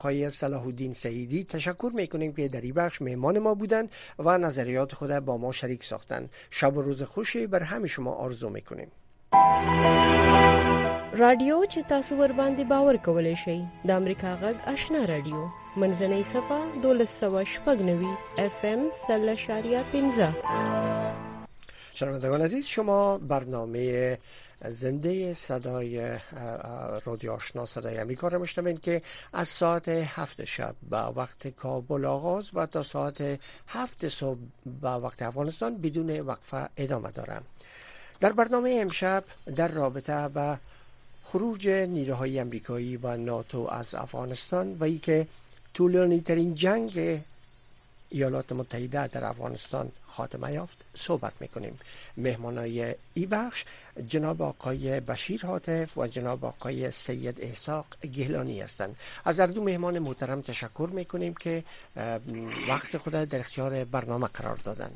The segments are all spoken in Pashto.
آقای صلاح الدین سعیدی تشکر میکنیم که در این بخش مهمان ما بودند و نظریات خود با ما شریک ساختند. شب و روز خوشی بر همه شما آرزو میکنیم. رادیو چې تاسو ور باندې باور کولای شئ د امریکا غږ آشنا رادیو منځنۍ صفه 1290 FM 3.15. شنوندگان عزیز، شما برنامه زنده صدای رادیو آشنا صدای امریکا را میشنوید که از ساعت 7 شب با وقت کابل آغاز و تا ساعت 7 صبح با وقت افغانستان بدون وقفه ادامه دارم. در برنامه امشب در رابطه با خروج نیروهای امریکایی و ناتو از افغانستان و ای که طولانی ترین جنگ ایالات متحده در افغانستان خاتمه یافت صحبت میکنیم. مهمانای ای بخش جناب آقای بشیر هاتف و جناب آقای سید احساق گیلانی هستند. از هر دو مهمان محترم تشکر میکنیم که وقت خود در اختیار برنامه قرار دادن.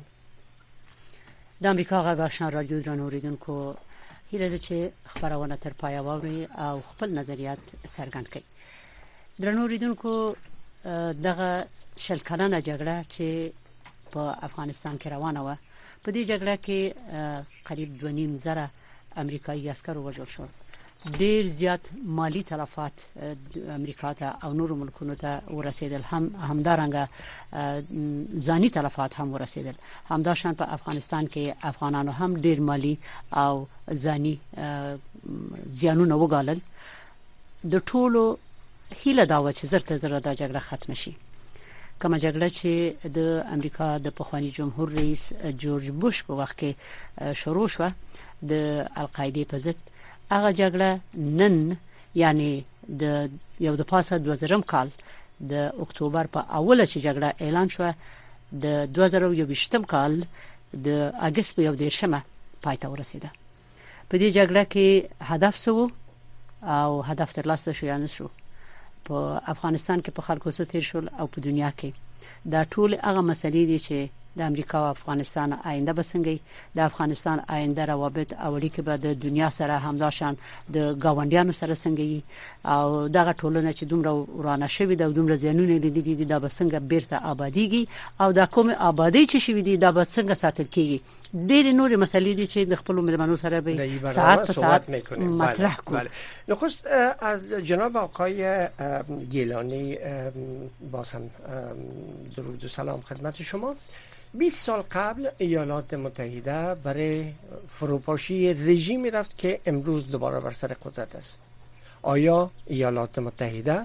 د امریکا غږ آشنا رادیو درنو اوریدونکو، هیله ده چې خبرونه تر پایه واوري او خپل نظریات څرګند کړي. درنو اوریدونکو، دغه شل کلنه جګړه چې په افغانستان کې روانه و، په دې جګړه کې قریب 2.5 زره امریکایي عسکر وژل شول. ډیر زیات مالی تلفات امریکا ته او نورو ملکونو ته ورسېدل، همدارنګه ځاني تلفات هم ورسېدل. همداشان په افغانستان کې افغانانو هم ډیر مالی او ځاني زیانونه وګالل. د ټولو هیله دا و چې زر تر زر دا جګړه ختم شي. کومه جګړه چې د امریکا د پخوانی جمهور رئیس جورج بوش په وخت کې شروع شو د القاعده په ضد، هغه جګړه نن یعنی د یو د پاسه 2000 کال د اکتوبر په اوله چې جګړه اعلان شو، د 2020 کال د اگست په 11 پای ته ورسیده. په دې جګړه کې هدف سو او هدف ترلاسه شو یا نشو. په افغانستان کې په خلکو څه تیر شول او په دنیا کې دا ټول هغه مسلې دي چې د امریکا او افغانستان آینده بسنګي، د افغانستان آینده روابط او اړیکې به د دنیا سره همداشان د گاونډیانو سره څنګه او دغه ټولنه چې دومره ورانه شوې ده او دومره زیانونه لیدلي دي دا بسنګ بیرته آبادیږي او دا کوم آبادی چې شوې دي دا بسنګ ساتل کیږي. ډېر نور مسلې دي چې د خپل ملمنو سره به ساعت په ساعت مطرح کوو. نخست از جناب آقای گیلانی بازم درود و سلام خدمت شما. 20 سال قبل ایالات متحده برای فروپاشی رژیمی رفت که امروز دوباره بر سر قدرت است. آیا ایالات متحده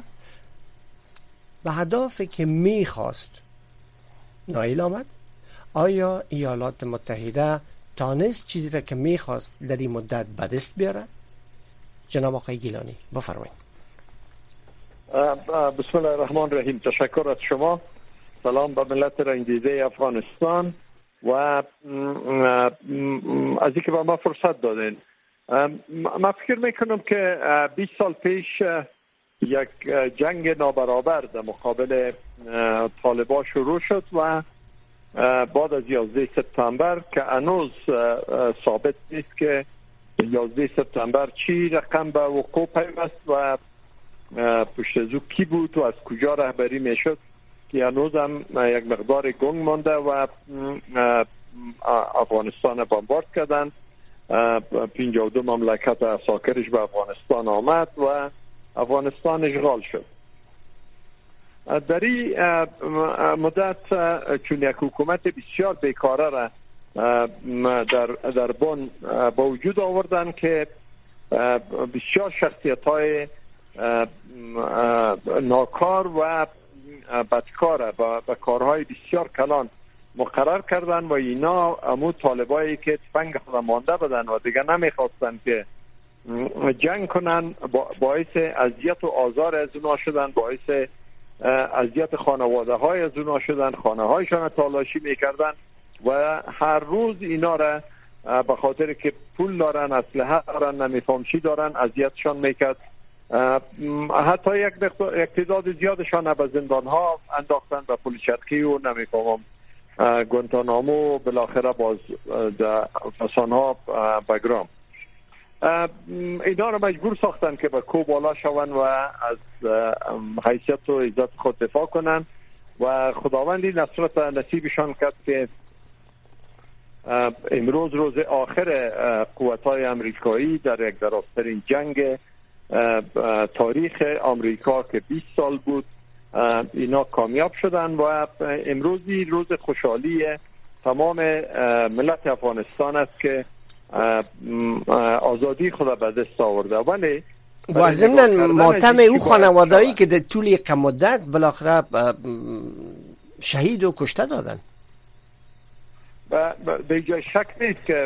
به هدفی که میخواست نائل آمد؟ آیا ایالات متحده تانست چیزی را که میخواست در این مدت به دست بیاره؟ جناب آقای گیلانی بفرمایید. بسم الله الرحمن الرحیم. تشکر از شما. سلام به ملت رنگیده افغانستان و از اینکه به ما فرصت دادین. من فکر میکنم که 20 سال پیش یک جنگ نابرابر در مقابل طالبان شروع شد و بعد از 11 سپتامبر که هنوز ثابت نیست که 11 سپتامبر چی رقم به وقوع پیوست و پشت از او کی بود و از کجا رهبری میشد که هنوز هم یک مقدار گنگ مانده و افغانستان بمبارد کردن. 52 مملکت ساکرش به افغانستان آمد و افغانستان اشغال شد. در این مدت چون یک حکومت بسیار بیکاره را در بن با وجود آوردن که بسیار شخصیت‌های ناکار و بدکار با کارهای بسیار کلان مقرر کردن و اینا همون طالبایی که تفنگ خود مانده بدن و دیگه نمیخواستن که جنگ کنن باعث اذیت و آزار از اونا شدن، باعث اذیت خانواده های از اونا شدن، خانه هایشان تالاشی میکردن و هر روز اینا را به خاطر که پول دارن، اسلحه دارن، نمیفهم چی دارن، اذیتشان میکرد. حتی یک تعداد زیادشان به زندان ها انداختن و پلیچرکی و نمیفهمم گوانتانامو، بالاخره باز فسان ها بگرام. اینا رو مجبور ساختن که به کوه بالا شوند و از حیثیت و عزت خود دفاع کنن و خداوندی نصرت نصیبشان کرد که امروز روز آخر قوت‌های امریکایی در یک درازترین جنگ تاریخ آمریکا که 20 سال بود اینا کامیاب شدن و امروزی روز خوشحالی تمام ملت افغانستان است که آزادی خود به دست آورده. ولی و ضمن ماتم او خانواده‌ای که در طول مدت بالاخره شهید و کشته دادن به جای شک نیست که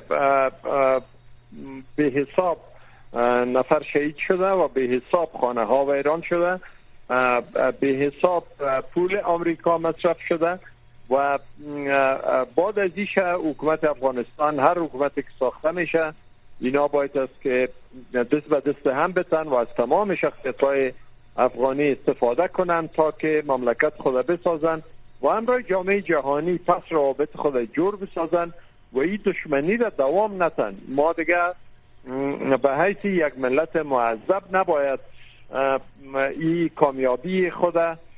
به حساب نفر شهید شده و به حساب خانه ها ویران شده، به حساب پول آمریکا مصرف شده و بعد از اینش حکومت افغانستان هر حکومتی که ساخته میشه اینا باید است که دست به دست هم بتن و از تمام شخصیت‌های افغانی استفاده کنن تا که مملکت خود بسازن و همراه جامعه جهانی پس روابط خود جور بسازن و این دشمنی را دوام ندن. ما دیگه به حیث یک ملت معذب نباید این کامیابی خود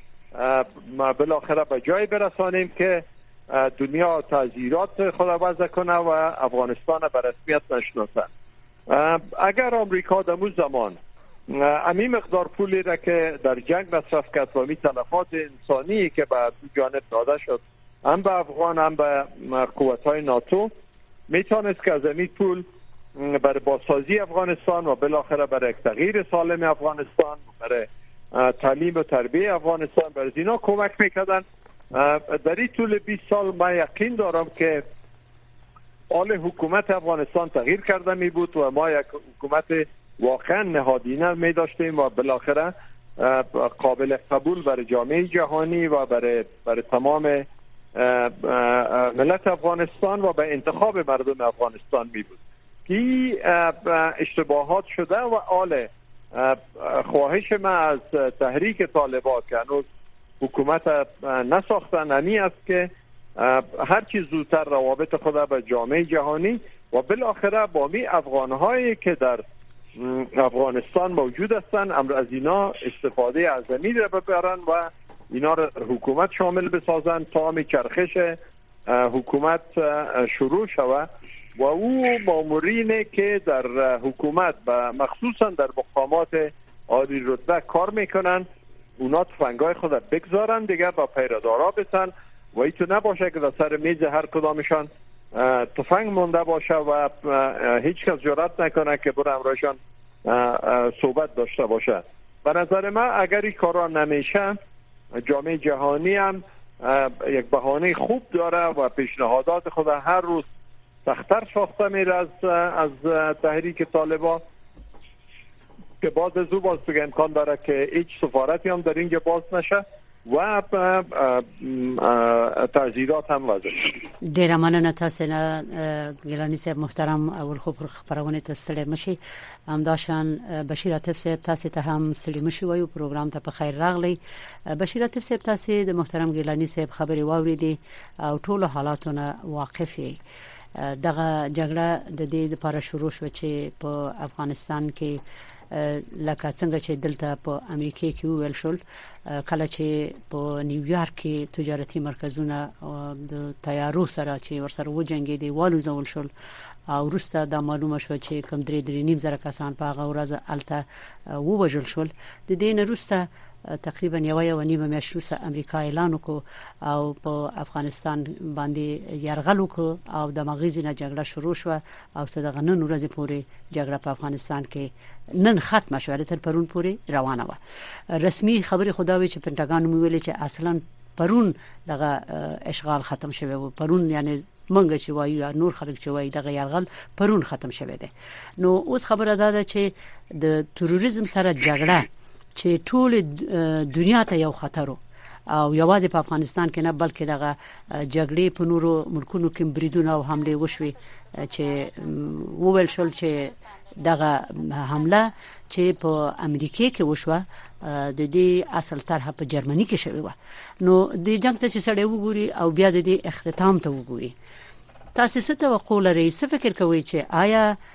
بالاخره به جای برسانیم که دنیا تعزیرات خود وضع کنه و افغانستان به رسمیت نشناسه. اگر آمریکا در اون زمان امی مقدار پولی را که در جنگ مصرف کرد و می تلفات انسانی که به جانب داده شد هم به افغان هم به قوت‌های ناتو میتونست که از امی پول برای بازسازی افغانستان و بالاخره برای تغییر سالم افغانستان، برای تعلیم و تربیه افغانستان برای اینا کمک میکردن. در این طول 20 سال من یقین دارم که حال حکومت افغانستان تغییر کرده می بود و ما یک حکومت واقعا نهادینه می داشتیم و بالاخره قابل قبول برای جامعه جهانی و برای تمام ملت افغانستان و به انتخاب مردم افغانستان می بود. این اشتباهات شده و حال خواهش من از تحریک طالبان که هنوز حکومت نساختن همی است که هر چیز زودتر روابط خود به جامعه جهانی و بالاخره با می افغان‌هایی که در افغانستان موجود هستند امر از اینا استفاده عظیمی را ببرن و اینا را حکومت شامل بسازن تا می چرخش حکومت شروع شود و او مامورینه که در حکومت و مخصوصا در مقامات عالی رتبه کار میکنن اونا تفنگای خود بگذارن دیگر با پیردارا بسن و ایتو نباشه که در سر میز هر کدامشان تفنگ مونده باشه و هیچ کس جرأت نکنه که بر امرایشان صحبت داشته باشه. به نظر من اگر این کارا نمیشه جامعه جهانی هم یک بهانه خوب داره و پیشنهادات خود هر روز سخت‌تر ساخته میره از تحریک طالبان که باز از او باز دیگه امکان داره که هیچ سفارتی هم در اینجا باز نشه و تعزیرات هم وضع شد. ډیره مننه تاسو نه ګیلانی صاحب محترم اول خو پر خبرونه ته ستړي مشي همداشان بشیر عاطف صاحب تاسو ته هم ستړي مشي وایو پروګرام ته په خیر راغلی. بشیر عاطف صاحب تاسو د محترم ګیلانی صاحب خبري واوریدي او ټول حالاتونه واقفي دغه جګړه د دې لپاره شروع شو چې په افغانستان کې لکه څنګه چې دلته په امریکا کې ویل شول کله چې په نیویارک کې تجارتي مرکزونه د تیارو سره چې ورسره وجنګېدي والو زول شول او وروسته دا معلومه شو چې کم 3.5 کسان په هغه ورځ الته ووژل شول. د دې نه وروسته تقریبا یو نیمه میاشت وروسته امریکا اعلان وکړ او په افغانستان باندې یرغل وکړ او د مغزینه جګړه شروع شو او تر دغه نن ورځې پورې جګړه په افغانستان کې نن ختمه شوه تر پرون پورې روانه و. رسمي خبري خداوي چې پنټاګان مو ویلي چې اصلا پرون دغه اشغال ختم شوه و پرون یعنی منګه چې وایي یا نور خلک چې وایي دغه یرغل پرون ختم شوه دی. نو اوس خبره ده چې د تروریزم سره جګړه چې ټول دنیا ته یو خطر او یوازې په افغانستان کې نه بلکې دغه جګړې په نورو ملکونو کې بریدونه او حمله وشوي چې وویل شول چې دغه حمله چې په امریکا کې وشوه د دې اصل طرح په جرمني کې شوی و. نو د جنگ ته چې سړی وګوري او بیا د دې اختتام ته وګوري تاسو څه توقع لرئ؟ څه فکر کوئ چې آیا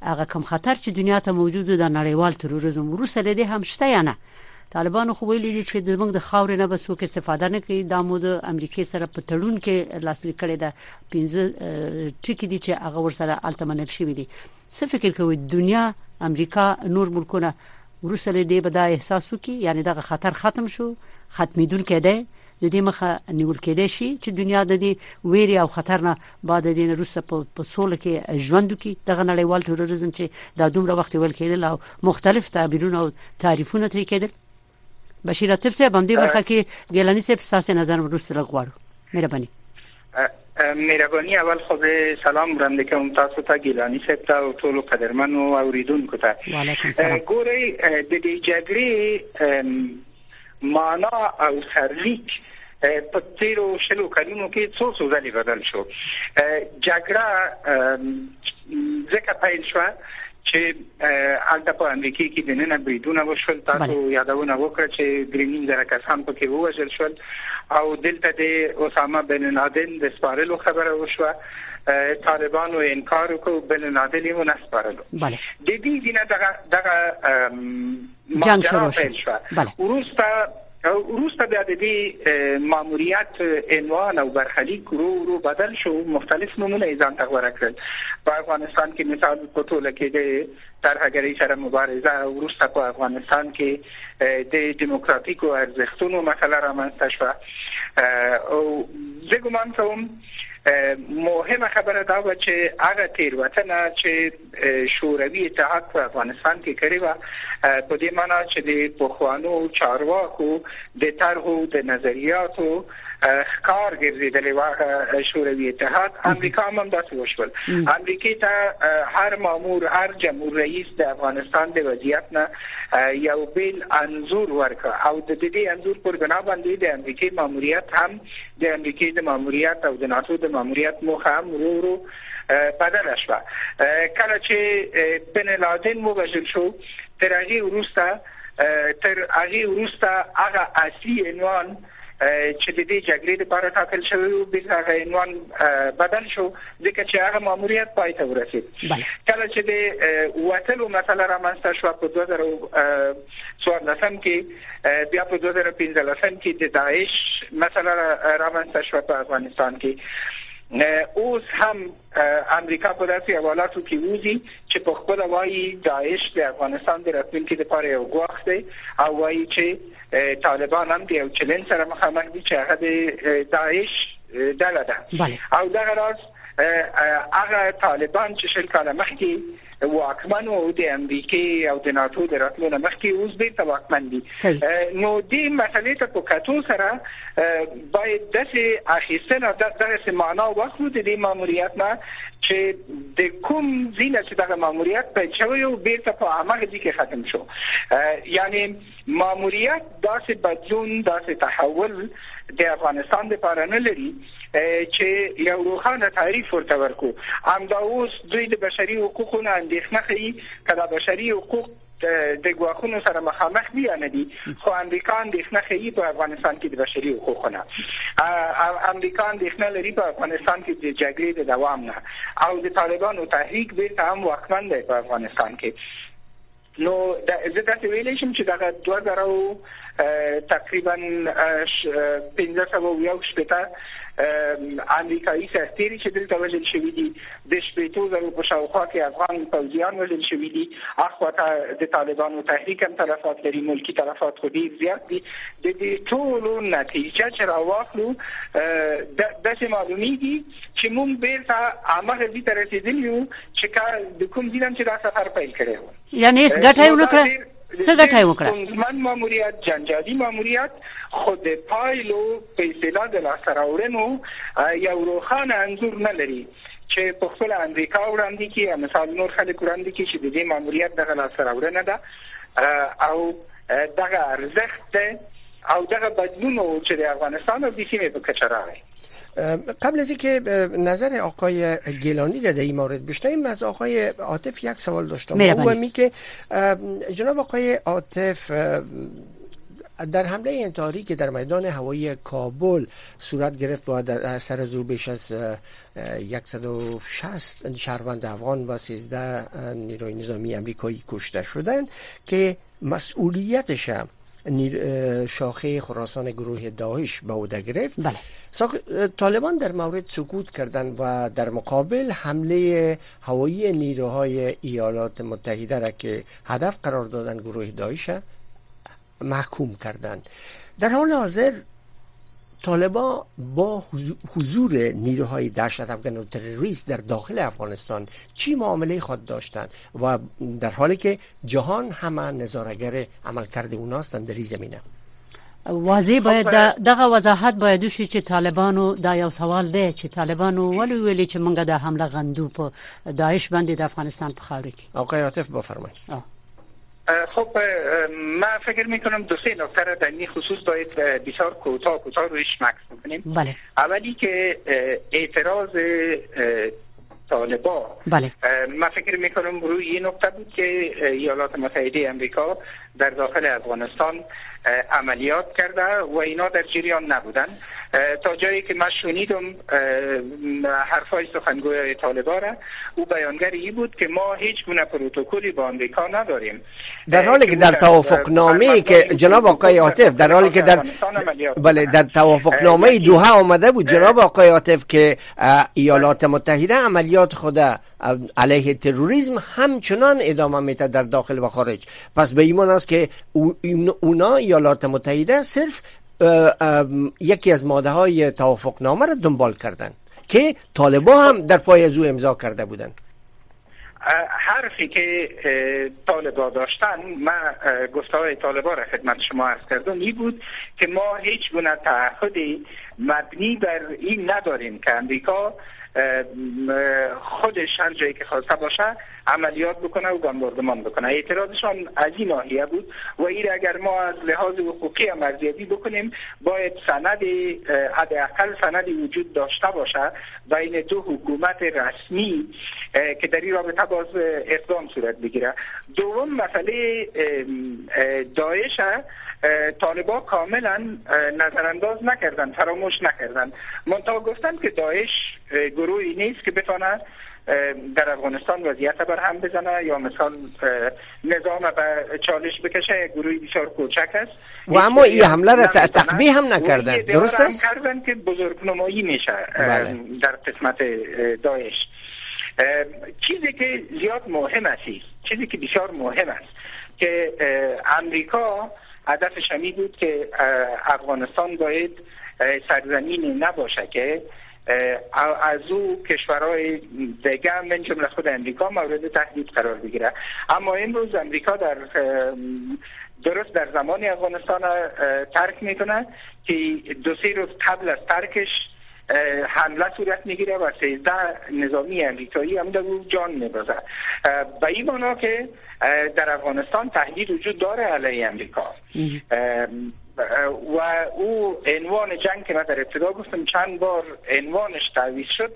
هغه کم خطر چې دنیا ته موجود د نړیوال تروریزم وروسته لدی هم شته یا نه؟ طالبانو خو ویلي دي چې د موږ د خاورې نه بسوک استفاده نه کوي. د مو د امریکای سره په تړون کې لاسلیک کړي د 15 ټکی دي چې هغه ورسره التمنل شوی دي. څه فکر کوي دنیا، امریکا، نور ملکونه وروسته لدی به دا احساس وکړي یعنی دا خطر ختم شو، ختمیدون کېده، د دې مخه نیول کېده شي چې دنیا د دې ویری او خطر نه بعد د دې وروسته په سوله کې ژوند وکړي؟ دغه نړیوال تروریزم چې دا دومره وخت ویل کېدل او مختلف تعبیرونه او تعریفونه ترې کېدل. بشیر عاطف صاحب هم دې برخه کې ګیلانی صاحب ستاسو نظر وروسته لغواړو. مهرباني. اول خو سلام وړاندې کوم تاسو ته، ګیلانی صاحب ته او ټولو قدرمنو اوریدونکو ته. وعلیکم السلام. ګورئ د دې جګړې معنا او سرلیک په تیرو شلو کلونو کې څو ځلې بدل شو. جګړه ځکه پیل شوه چې البته په امریکا کې د نن بریدونه وشول. تاسو یادونه وکړه چې 3,000 کسان پکې ووژل شول او دلته د اسامه بن لادن د سپارلو خبره وشوه. طالبانو انکار وکړ، بن لادن یې ونه سپارلو. د دې نه دغه جنگ شروع شو. وروسته بیا د دې ماموریت عنوان او برخلیک ورو بدل شو، مختلف نومونه یې ځان ته غوره کړل. په افغانستان کې مثال په توګه کې د ترهګرۍ سره مبارزه، وروسته په افغانستان کې د دیموکراتیکو ارزښتونو مسله رامنځته شوه. او زه ګومان کوم مهمه خبره دا و چې هغه تیروتنه چې شوروي اتحاد په افغانستان کې کړې و په دې معنی چې د پخوانو چارواکو د طرحو د نظریاتو ښکار ګرځېدلې و شوروي اتحاد. امریکا هم داسې وشول. امریکا ته هر مامور، هر جمهور رئیس د افغانستان د وضعیت نه یو بیل انظور ورکړ او د دې انظور پر بنا باندې د امریکای ماموریت هم د امریکای د ماموریت او د ناتو د ماموریت موخه هم ورو بدل شوه. کله چې بن لادن ووژل شو، تر هغه وروسته هغه اصلي عنوان چې د دې جګړې لپاره ټاکل شوی و به هغه عنوان بدل شو ځکه چې هغه ماموریت پای ته ورسید. کله چې د وټلو مسله رامنځته شوه په 2014 کې، بیا په 2015 کې د داعش مسله رامنځته شوه په افغانستان کې. اوس هم امریکا په داسې حوالاتو کې وځي چې په خپل وایي داعش د افغانستان د راتلونکي لپاره یو ګواښ دی او وایي چې طالبان هم د یو چلنج سره مخامخ دي چې هغه د داعش ډله ده. او دغه راز هغه طالبان چې شل کاله مخکې واکمن او د امریکای او د ناتو د راتلو نه مخکې اوس بیرته واکمن دي. نو دې مسلې ته په کتو سره باید داسې اخیستنه دغه معنا واخلو د دې ماموریت نه چې د کوم ځینه چې دغه ماموریت په چوي او بیرته په عمل کې ختم شو. یعنی ماموریت داسې بدلون، داسې تحول د افغانستان لپاره نه لري چې یو روښانه تعریف ورته ورکو. همدا اوس دوی د بشري حقوقو نه اندېښنه کوي، کله بشري حقوق د ګواښونو سره مخامخ دي یا نه دي، خو امریکا اندېښنه کوي په افغانستان کې د بشري حقوقو نه. امریکا اندېښنه لري په افغانستان کې د جګړې د دوام نه او د طالبانو تحریک بیرته هم واکمن دی په افغانستان کې. نو زه داسې ویلی شم چې دغه 2000 تقریبا 1500 امریکایي سرتیري چې دلته وژل شوي دي، د 15,000 په شاوخوا کې افغان پوځیان وژل شوي دي. اخواته د طالبانو تحریک هم تلفات لري، ملکی تلفات خو ډېر زیات دي. د دې ټولو نتیجه چې راواخلو داسې معلومیږي چې موږ بیرته هماغه ځای ته رسېدلي یو چې د کوم ځای نه چې دا سفر پیل کړی و. یعنې هېڅ ګټه یې ونه کړه؟ څه ګټه یې وکړه؟ ستونزمن ماموریت، جنجالي ماموریت، خو د پایلو په اصطلاح د لاسته راوړنو یو روښانه انځور نه لري چې په خپل امریکا وړاندې کې یا مثال نور خلک وړاندې کې چې د دې ماموریت دغه لاسته راوړنه ده او دغه ارزښت ده او دغه بدلونو چې د افغانستان او د سیمې په کچه راغی. قبل از اینکه نظر آقای گیلانی در این مورد بشنویم، از آقای عاطف یک سوال داشتم. او می که جناب آقای عاطف در حمله انتحاری که در میدان هوایی کابل صورت گرفت و در اثر از او بیش از 160 شهروند افغان و 13 نیروی نظامی امریکایی کشته شدند که مسئولیتش شاخه خراسان گروه داعش به عهده گرفت. بله. طالبان در مورد سکوت کردند و در مقابل حمله هوایی نیروهای ایالات متحده را که هدف قرار دادن گروه داعش محکوم کردند. در حال حاضر طالبان با حضور نیروهای دهشت افغان و تروریست در داخل افغانستان چی معامله خود داشتند و در حالی که جهان همه نظاره‌گر عملکرد اوناستند در این زمینه؟ واضح باید دغه وضاحت باید وشي چې طالبانو دا یو سوال دی چې طالبانو ولې ویلي چې موږ د حمله غندو په داعش باندې د افغانستان په خاور کې. آقای عاطف بفرمایید. خب من فکر میکنم دو سه نکته را در این خصوص باید بسیار کوتاه رویش مکس بکنیم. بله. اولی که اعتراض طالبان، بله. من فکر میکنم روی این نکته بود که ایالات متحده امریکا در داخل افغانستان عملیات کرده و اینا در جریان نبودن. تا جایی که من شنیدم حرفای سخنگوی طالبان را، او بیانگری بود که ما هیچ گونه پروتکلی با امریکا نداریم، در حالی که در توافقنامه‌ای که جناب آقای عاطف در حالی که در توافقنامه دوحه آمده بود جناب آقای عاطف که ایالات متحده عملیات خود علیه تروریسم همچنان ادامه میده در داخل و خارج. پس به ایمان است که اونا ایالات متحده صرف یکی از ماده های توافقنامه را دنبال کردن که طالبان هم در پای از او امضا کرده بودن. حرفی که طالبان داشتن، من گفته‌های طالبان را خدمت شما عرض کردم، این بود که ما هیچ گونه تعهدی مبنی بر این نداریم که امریکا خودش هر جایی که خواسته باشه عملیات بکنه و بمباردمان بکنه. اعتراضشان از این ناحیه بود و این اگر ما از لحاظ حقوقی هم ارزیابی بکنیم باید حداقل سند وجود داشته باشه بین دو حکومت رسمی که در این رابطه باز اقدام صورت بگیره. دوم مسئله داعش، طالبان کاملا نظرانداز نکردن، فراموش نکردن، منتها گفتن که داعش گروهی نیست که بتونه در افغانستان وضعیت برهم بزنه یا مثلا نظام به چالش بکشه. گروهی بسیار کوچک است و اما این حمله را تقبیح هم نکردن. درست است؟ کردن که بزرگنمایی میشه در قسمت داعش. چیزی که زیاد مهم است، چیزی که بسیار مهم است که امریکا هدفش همی بود که افغانستان باید سرزمینی نباشه که از او کشورهای دیگه من جمله خود امریکا مورد تهدید قرار بگیره. اما امروز امریکا درست در زمان افغانستان ترک میکنه که 2-3 روز قبل از ترکش حمله صورت میگیره و 13 نظامی امریکایی هم در او جان میبازه. به این معنا که در افغانستان تهدید وجود داره علیه امریکا و او عنوان جنگ که من در ابتدا گفتم چند بار عنوانش تعویض شد.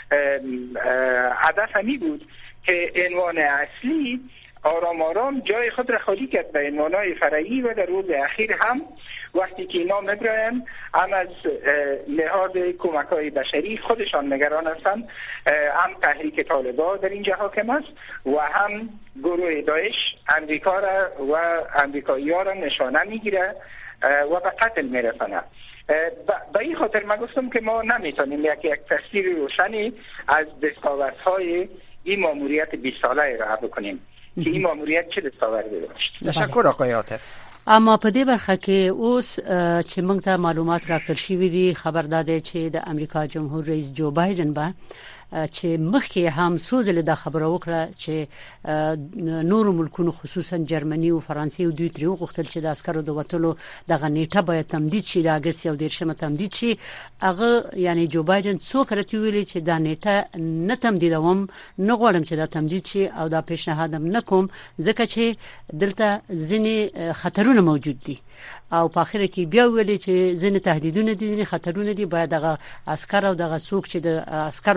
هدف همی بود که عنوان اصلی آرام آرام جای خود را خالی کرد به عنوانهای فرعی و در روز اخیر هم وقتی که اینا میبراین هم از لحاظ کمک‌های بشری خودشان نگران هستند، هم تحریک طالبان در اینجا حاکم است و هم گروه داعش امریکا را و امریکایی‌ها را نشانه میگیره و به قتل میرسانه. به این خاطر من گفتم که ما نمیتونیم یک تصویر روشنی از دستاوردهای این ماموریت 20 ساله را بکنیم که این ماموریت چه دستاوردی داشت. تشکر آقای عاطف. اما په دې برخه کې اوس چې موږ ته معلومات راکړل شوي دي، خبر داده چې د امریکا جمهور رئیس جو بایدن به چې مخکې هم سوزل د خبرو وکړه چې نور ملکونو خصوصا جرمني او فرانسې او دوی تر وغوښتل چې د عسکرو د وټلو دغه نیټه باید تمدید شي، د اگست 11 تمدید شي. هغه یعنی جو بایدن څوک راته ویلي چې دا نیټه نه تمدیدوم، نه غواړم چې دا تمدید شي او دا پیشنهادم نکوم ځکه چې دلته ځینې خطرونه موجود دي او په اخر کې بیا ویلي چې ځینې تهدیدونه دي، خطرونه دي، باید دغه عسكر او دغه څوک چې د عسکرو سره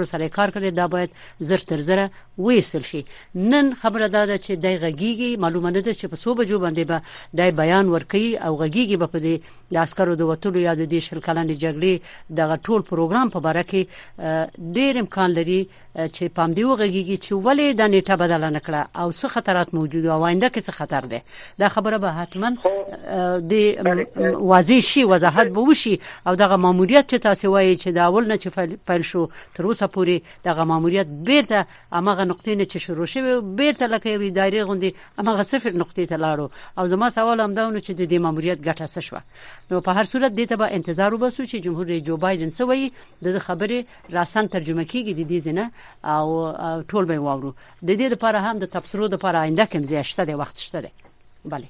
افتخار کړی دا باید زر تر زر وېسل شي. نن خبره ده چې د غږیږي معلومه ده چې په 100 بجو باندې به د بیان ورکړي او غږیږي په دې د عسکرو د وټولو یا د دې شل کلنې جګړې د ټول پروګرام په اړه کې ډېر امکان لري چې پام دی وغږیږي چې ولې د نیټه بدل نه کړه او څه خطرات موجود او آینده کې څه خطر ده. دا خبره به حتما د واضح شي، وضاحت به وشي او دغه ماموریت چې تاسو وایي چې دا اول نه چې پیل شو تر اوسه پورې دغه ماموریت بیرته هغه نقطې نه چې شروع شوی بیرته لکه یو دایره غوندي هغه صفر نقطې ته لاړو. او زما سوال هم دا و چې د دې ماموریت ګټه څه شو. نو په هر صورت دې ته به انتظار وباسو چې جمهور رئیس جو بایدن سوي د خبرې راسن ترجمه کیږي د دې ځنه او ټول به واورو. د دې لپاره هم د تبصرو لپاره آینده کوم زیاشته د وخت شته ده. بله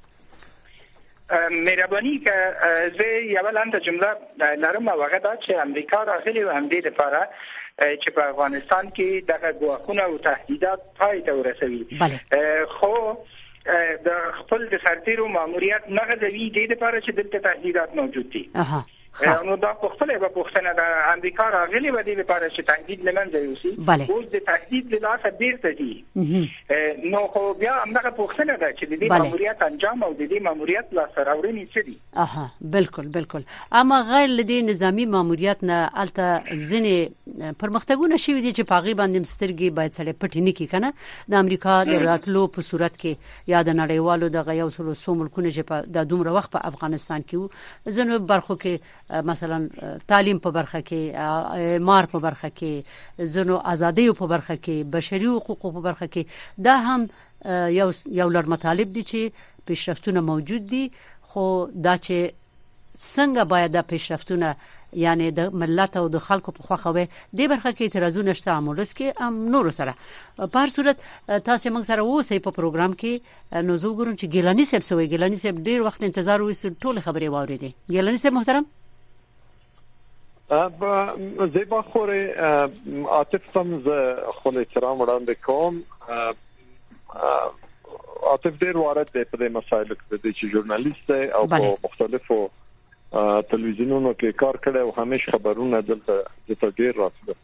مهرباني که زه یو لاندې جمله لرم هغه دا چې امریکا راغلی و هم دې لپاره چې په افغانستان کې دغه ګواښونه او تهدیدات پای ته ورسوي. خو د خپل د سرتیرو ماموریت نه غوي دې لپاره چې دلته تهدیدات موجود دي. نو دا پوښتنه د امریکا راغلی و دې لپاره چې تهدید لمنځه یوسي. اوس د تهدید د لاسه بیرته دي. نو خو بیا همدغه پوښتنه ده چې د دې ماموریت انجام او د دې ماموریت لاسه راوړنې څه دي. بالکل اما غیر لدی نظامی ماموریت نه الته ځنې پرمختګونه شوي دي چې پاغي باندې سترګې باید سره پټ نه کی کنه. د امریکا د راتلو په صورت کې یا د نړیوالو د غیو سلو ملکونو چې د دومره وخت په افغانستان کې ځنو برخو کې مثلا تعلیم په برخه کې، مار په برخه کې، زنو ازادي په برخه کې، بشري حقوقو په برخه کې دا هم یو لړ مطالب دي چې پیشرفتونه موجود دي. خو دا چې څنګه باید د پیشرفتونه یعنی د ملت او د خلکو په خوخه د برخه کې اعتراضونه شته امولس کې ام نور سره. په هر صورت تاسو موږ سره اوسئ په پروګرام کې. نو زه وګورم چې ګیلانی صاحب سوی ګیلانی صاحب ډیر وخت انتظار وکړ ټول خبرې واوریدي. ګیلانی صاحب محترم زیبا خوره عاطف سمز خپل احترام وړاندې کوم. عاطف ډیر وارد دی په دې مسایلو کې چې ژورنالیست او په مختلفو تلویزیونونو کې کار کړی او همیش خبرونه دلته ډیر راځي.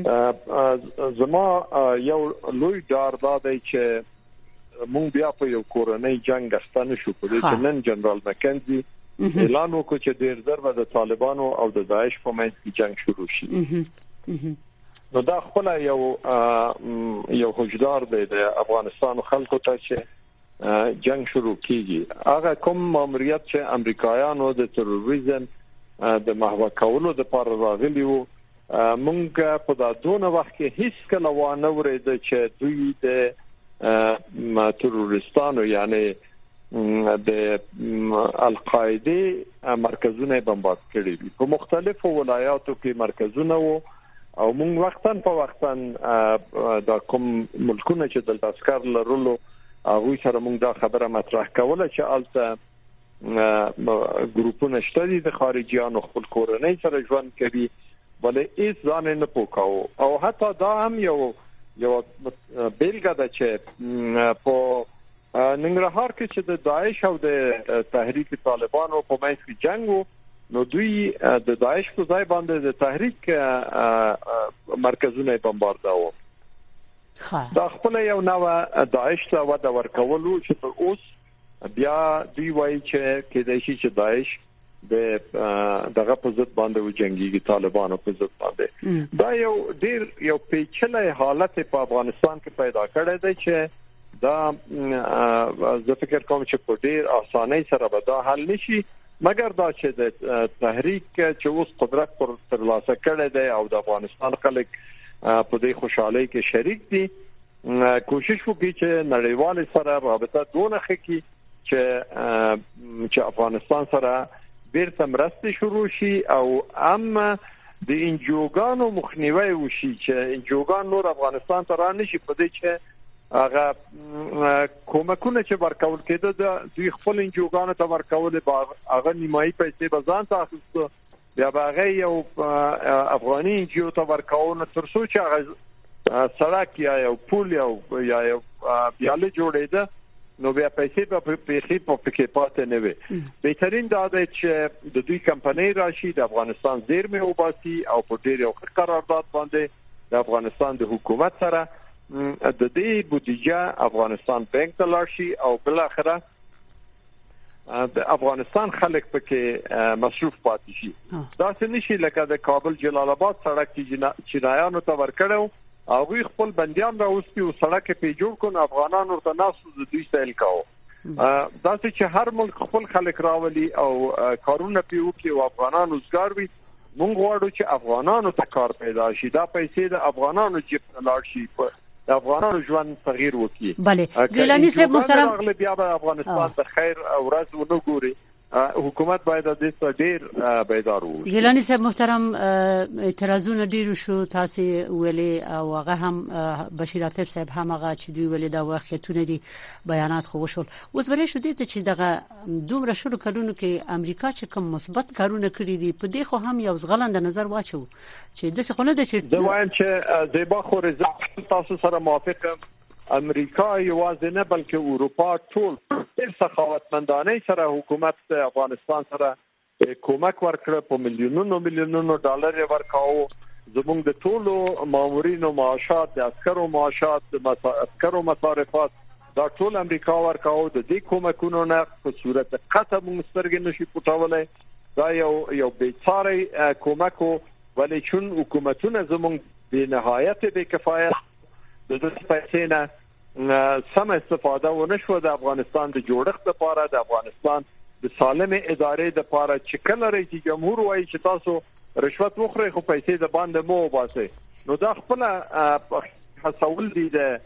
زما یو لوی ډار دا دی چې مونږ بیا په یو کورنۍ جنگ اخته شو. په دې چې نن جنرال مکنزي اعلان وکړ چې ډیر زر به د طالبانو او د داعش په منځ کې جنگ شروع شي. نو دا خپل یو هوجدار دی د افغانستان خلکو ته چې جنگ شروع کیږي. هغه کوم ماموریت چې امریکایانو د تروریزم د محو کولو لپاره راغلي وو مونږ په دا دونه وخت کې هیڅ کله وانه ورېد چې دوی د تروریستانو یعنی د القاعده مرکزونه بمبارد کړي دي. په مختلفو ولایاتو کې مرکزونه وو او مونږ وختن په وختن دا کوم ملکونه چې د عسكر لرلو هغه سره مونږ دا خبره مطرح کوله چې الته ګروپونه شته دي د خارجيانو خپل کورنۍ سره ژوند کوي ولې هیڅ ځان نه پوکاو. او حتی دا هم یو بیلګه ده چې په ننګرهار کې چې د داعش او د تحریک طالبانو په منځ کې جنگ وو نو دوی د داعش په ځای باندې د تحریک مرکزونه بمبارداوه. دا خپل یو نوع داعش ته وده ورکولو چې تر اوس بیا دوی وایي چې کېدای شي چې داعش دغه په ضد باندې وجنګيږي طالبانو په ضد باندې. دا یو پیچلې حالت په افغانستان کې پیدا کړی دی چې دا زه فکر کوم چې په ډیر اسانۍ سره به دا حل نشي مګر دا چې د تحریک چې اوس قدرت پر ترلاسه کړی دی او د افغانستان خلک په دې خوشحالۍ کې شریک دي کوشش وکړي چې نړیوال سره رابطه دونه خکې چې افغانستان سره بیرته مرسته شروع شي او د انجوګانو مخنیوي وشي چې انجوګان نور افغانستان ته را نشي په دې چې هغه کومکونه چې ورکول کېده د دوی خپل انجوګانو ته ورکول هغه نیمایي پیسې به ځان ته اخیسته بیا هغه یو افغاني انجیو ته ورکول تر څو چې هغه سړک یا یو پول یا یو بیاله جوړېده نو بیا پیسې په پیخي په پکې پاتې نه وي. بهترین دا دی چې د دوی کمپنۍ راشي د افغانستان زیرمې وباسي او په ډیر یو قرارداد باندې د افغانستان د حکومت سره د دې بودیجه افغانستان بانک ته لاړ شي او بل اخره د افغانستان خلک پکې مصروف پاتې شي. دا څه نشي لکه د کابل جلال آباد سړک چې چینایانو ته ورکړو او وی خپل بنديان راوستي او سړک په جوړ کړو افغانانو ته ناسو د دوی سایل کاو. دا چې هر ملک خپل خلک راولي او کارونه پیو کې او افغانان روزګار وي، موږ غواړو چې افغانانو ته کار پیدا شي، دا پیسې د افغانانو جیب ته لاړ شي، د افغانانو ژوند تغییر وکړي. بله ګیلانی صاحب محترم، اغلب بیا افغانستان د خیر او ورځ ونه ګوري، حکومت باید د دې ډیر بیدار وي. ګیلانی صاحب محترم، اعتراضونه ډیر شو، تاسو ویلي او هغه هم بشیر عاطف صاحب هم هغه چې دوی ویلي دا واقعیتونه دي، بیانات خو وشول. اوس ورې شو دي چې دغه دومره شروع کړونو کې امریکا چې کوم مثبت کارونه کړی دي په دې خو هم یو ځغلند نظر واچو چې د څه خونه د چې زه وایم چې زیبا خو رضا تاسو سره موافقم. امریکا یوازې نه بلکې اروپا ټول د سخاوتمندانه سره حکومت افغانستان سره کومک ورکړ، په میلیونونو ډالر ورکاو. زموږ د ټولو مامورینو معاشات، د عسکرو معاشات، د عسکرو مصارفات دا ټول امریکا ورکاو. د دې کومکونو نه په صورت قطع مسترګې نشي پټولای. دا یو بیچاره کومکو، ولی چون حکومتونه زموږ به نهایت به کفایت د دې پیسې نه سم استفاده ونشو د افغانستان د جوړښت لپاره، د افغانستان د سالم ادارې لپاره چې کله رئیس جمهور وایي چې تاسو رشوت وخورئ خو پیسې د باندې مو وباسئ، نو دا خپل حسول دي د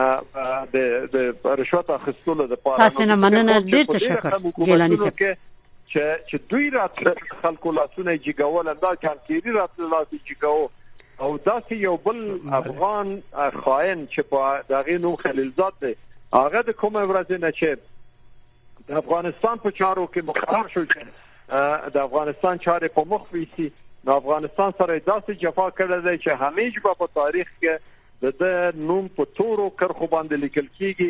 رشوت اخیستلو لپاره. تاسو نه مننه، ډیر تشکر ګیلانی صاحب. چې دوی راتل خلکو لاسونه جګول، دا چانکيري راتل لاسونه جګو او داسې یو بل افغان خائن چې په دغه نوم خلیلزاد دی، هغه د کومه ورځ نه چې د افغانستان په چارو کې مقرر شو چې د افغانستان چارې په مخ ویسي، نو افغانستان سره داسې جفا کړی دی چې همیشه په تاریخ کې د نوم په تورو کرخو باندې لیکل کیږي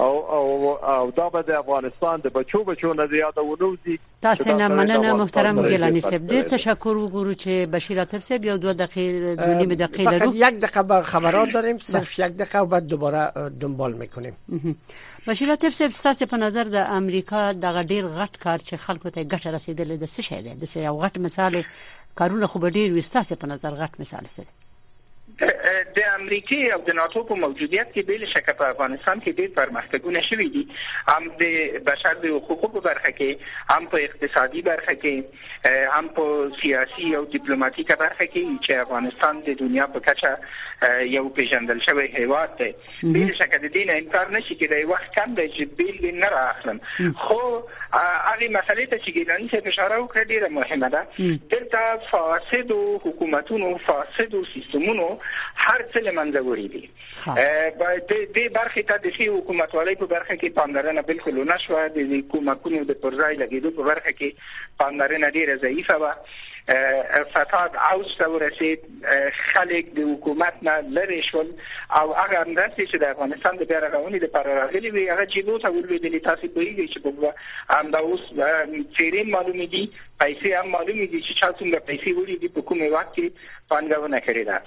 او دا به د افغانستان د بچو نه زیاده ونوځي. تاسو نه مننه محترم ګیلانی صاحب، ډیر تشکر. وګورو چې بشیر عاطف صاحب یو 2 دقیقه فقط لرو، 1 دقیقه خبرات داریم، صرف 1 دقیقه و بعد دوباره دنبال میکنیم. بشیر عاطف صاحب، تاسو په نظر د امریکا دغه ډیر غټ کار چې خلکو ته ګټه رسیدلې د څه شي دی؟ د یو غټ مثال کارونه خو به ډیر وستاسو په نظر غټ مثال څه دی؟ د امریکای او د ناتو په موجودیت کې بل شک په افغانستان کې ډېر پرمختګونه شوي دي، هم د بشر د حقوقو په برخه کې، هم په اقتصادي برخه کې، هم په سیاسي او ډیپلوماټیکه برخه کې چې افغانستان د دنیا په کچه یو پیژندل شوی هیواد دی. بل شک د دې نه انکار نشي کېدای. وخت کم دی چې بیل نه راخلم، خو هغه مسلې ته چې ګیلانی صاحب اشاره وکړه ډېره مهمه ده. دلته فاسد حکومتونو، فاسد سیستمونو هر څه لمنځه وړي دي. د برخې ته د حکومتوالۍ په برخه کې پاملرنه بالکل نه شوه، د حکومتونو د پرځای لګیدو په برخه کې پاملرنه ډیره ضعیفه وه. فساد اوج ته ورسید، خلک د حکومت نه لرې شول او هغه مرستې چې د افغانستان د بیا رغونې لپاره راغلي وي هغه جیبو ته ولوېدلې. تاسو پوهېږئ چې همدا اوس څېرې معلومې دي، پیسې هم معلومې دي چې چا څومره پیسې وړي دي، په کومې وخت کې پانګونه کړې ده.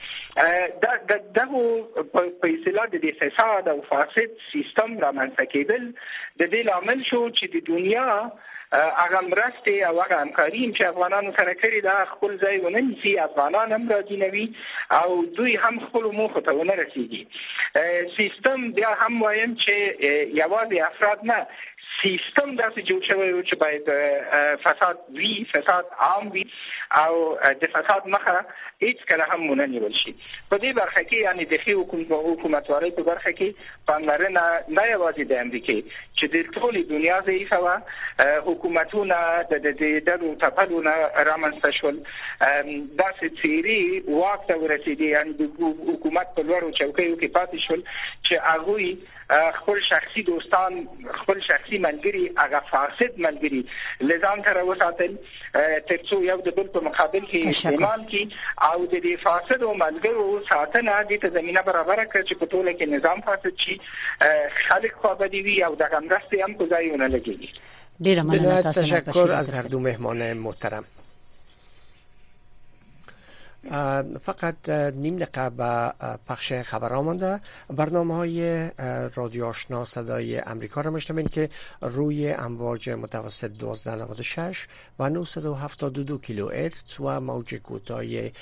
دغه په اصطلاح د فساد او فاسد سیستم رامنځته کېدل د دې لامل شو چې د دنیا هغه مرستې او هغه همکاري چې افغانانو سره کړې ده خپل ځای ونه نیسي، افغانان هم راځینوي او دوی هم خپل موخو ته ونه رسېږي. سیستم بیا هم وایم چې یوازې افراد نه، سیستم داسې جوړ شوی و چې باید فساد وي، فساد عام وي او د فساد مخه هیڅ کله هم ونه نیول شي. په دې برخه کې یعنی د حکومتوالۍ په برخه کې پاملرنه نه یوازې د امریکې چې د ټولې دنیا ضعیفه وه، حکومتونه د دغو تپلونه رامنځته شول، داسې څېرې واک ته ورسېدې، یعنې د حکومت په لوړو چوکیو کې پاتې شول چې هغوی خپل شخصي دوستان، خپل شخصي ملګري، هغه فاسد ملګري لزام سره وساتل ترڅو یو د بل په مقابل کې استعمال کړي او د دې فاسد او ملګرو ساتنه د ته زمينه برابر کړي چې په ټوله کې نظام فاسد شي، خلک خوابدي وي او د مرستې هم په ځای ونه لګيږي. ډیره مننه. تشکر از هر دو مهمان محترم. فقط نیم دقیقه به پخش خبرها مانده. برنامه‌های رادیو آشنا صدای امریکا را میشنوید که روی امواج متوسط 1296 و 972 کیلوهرتز و موج کوتاه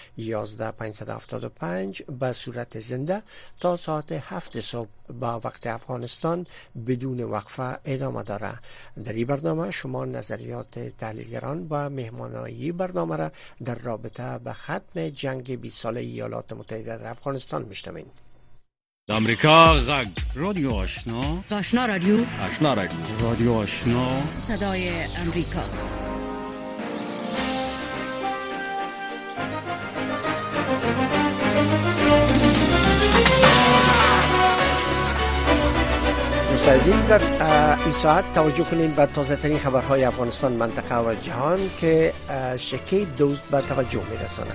11575 به صورت زنده تا ساعت 7 صبح با وقت افغانستان بدون وقفه ادامه داره. در این برنامه شما نظریات تحلیلگران و مهمانای برنامه را در رابطه به ختم جنگ 20 ساله ایالات متحده در افغانستان میشنوید. امریکا غږ رادیو آشنا رادیو رادیو آشنا صدای امریکا. دوست عزیز، در این ساعت توجه کنید به تازه ترین خبرهای افغانستان، منطقه و جهان که شکیب دوست به توجه میرساند.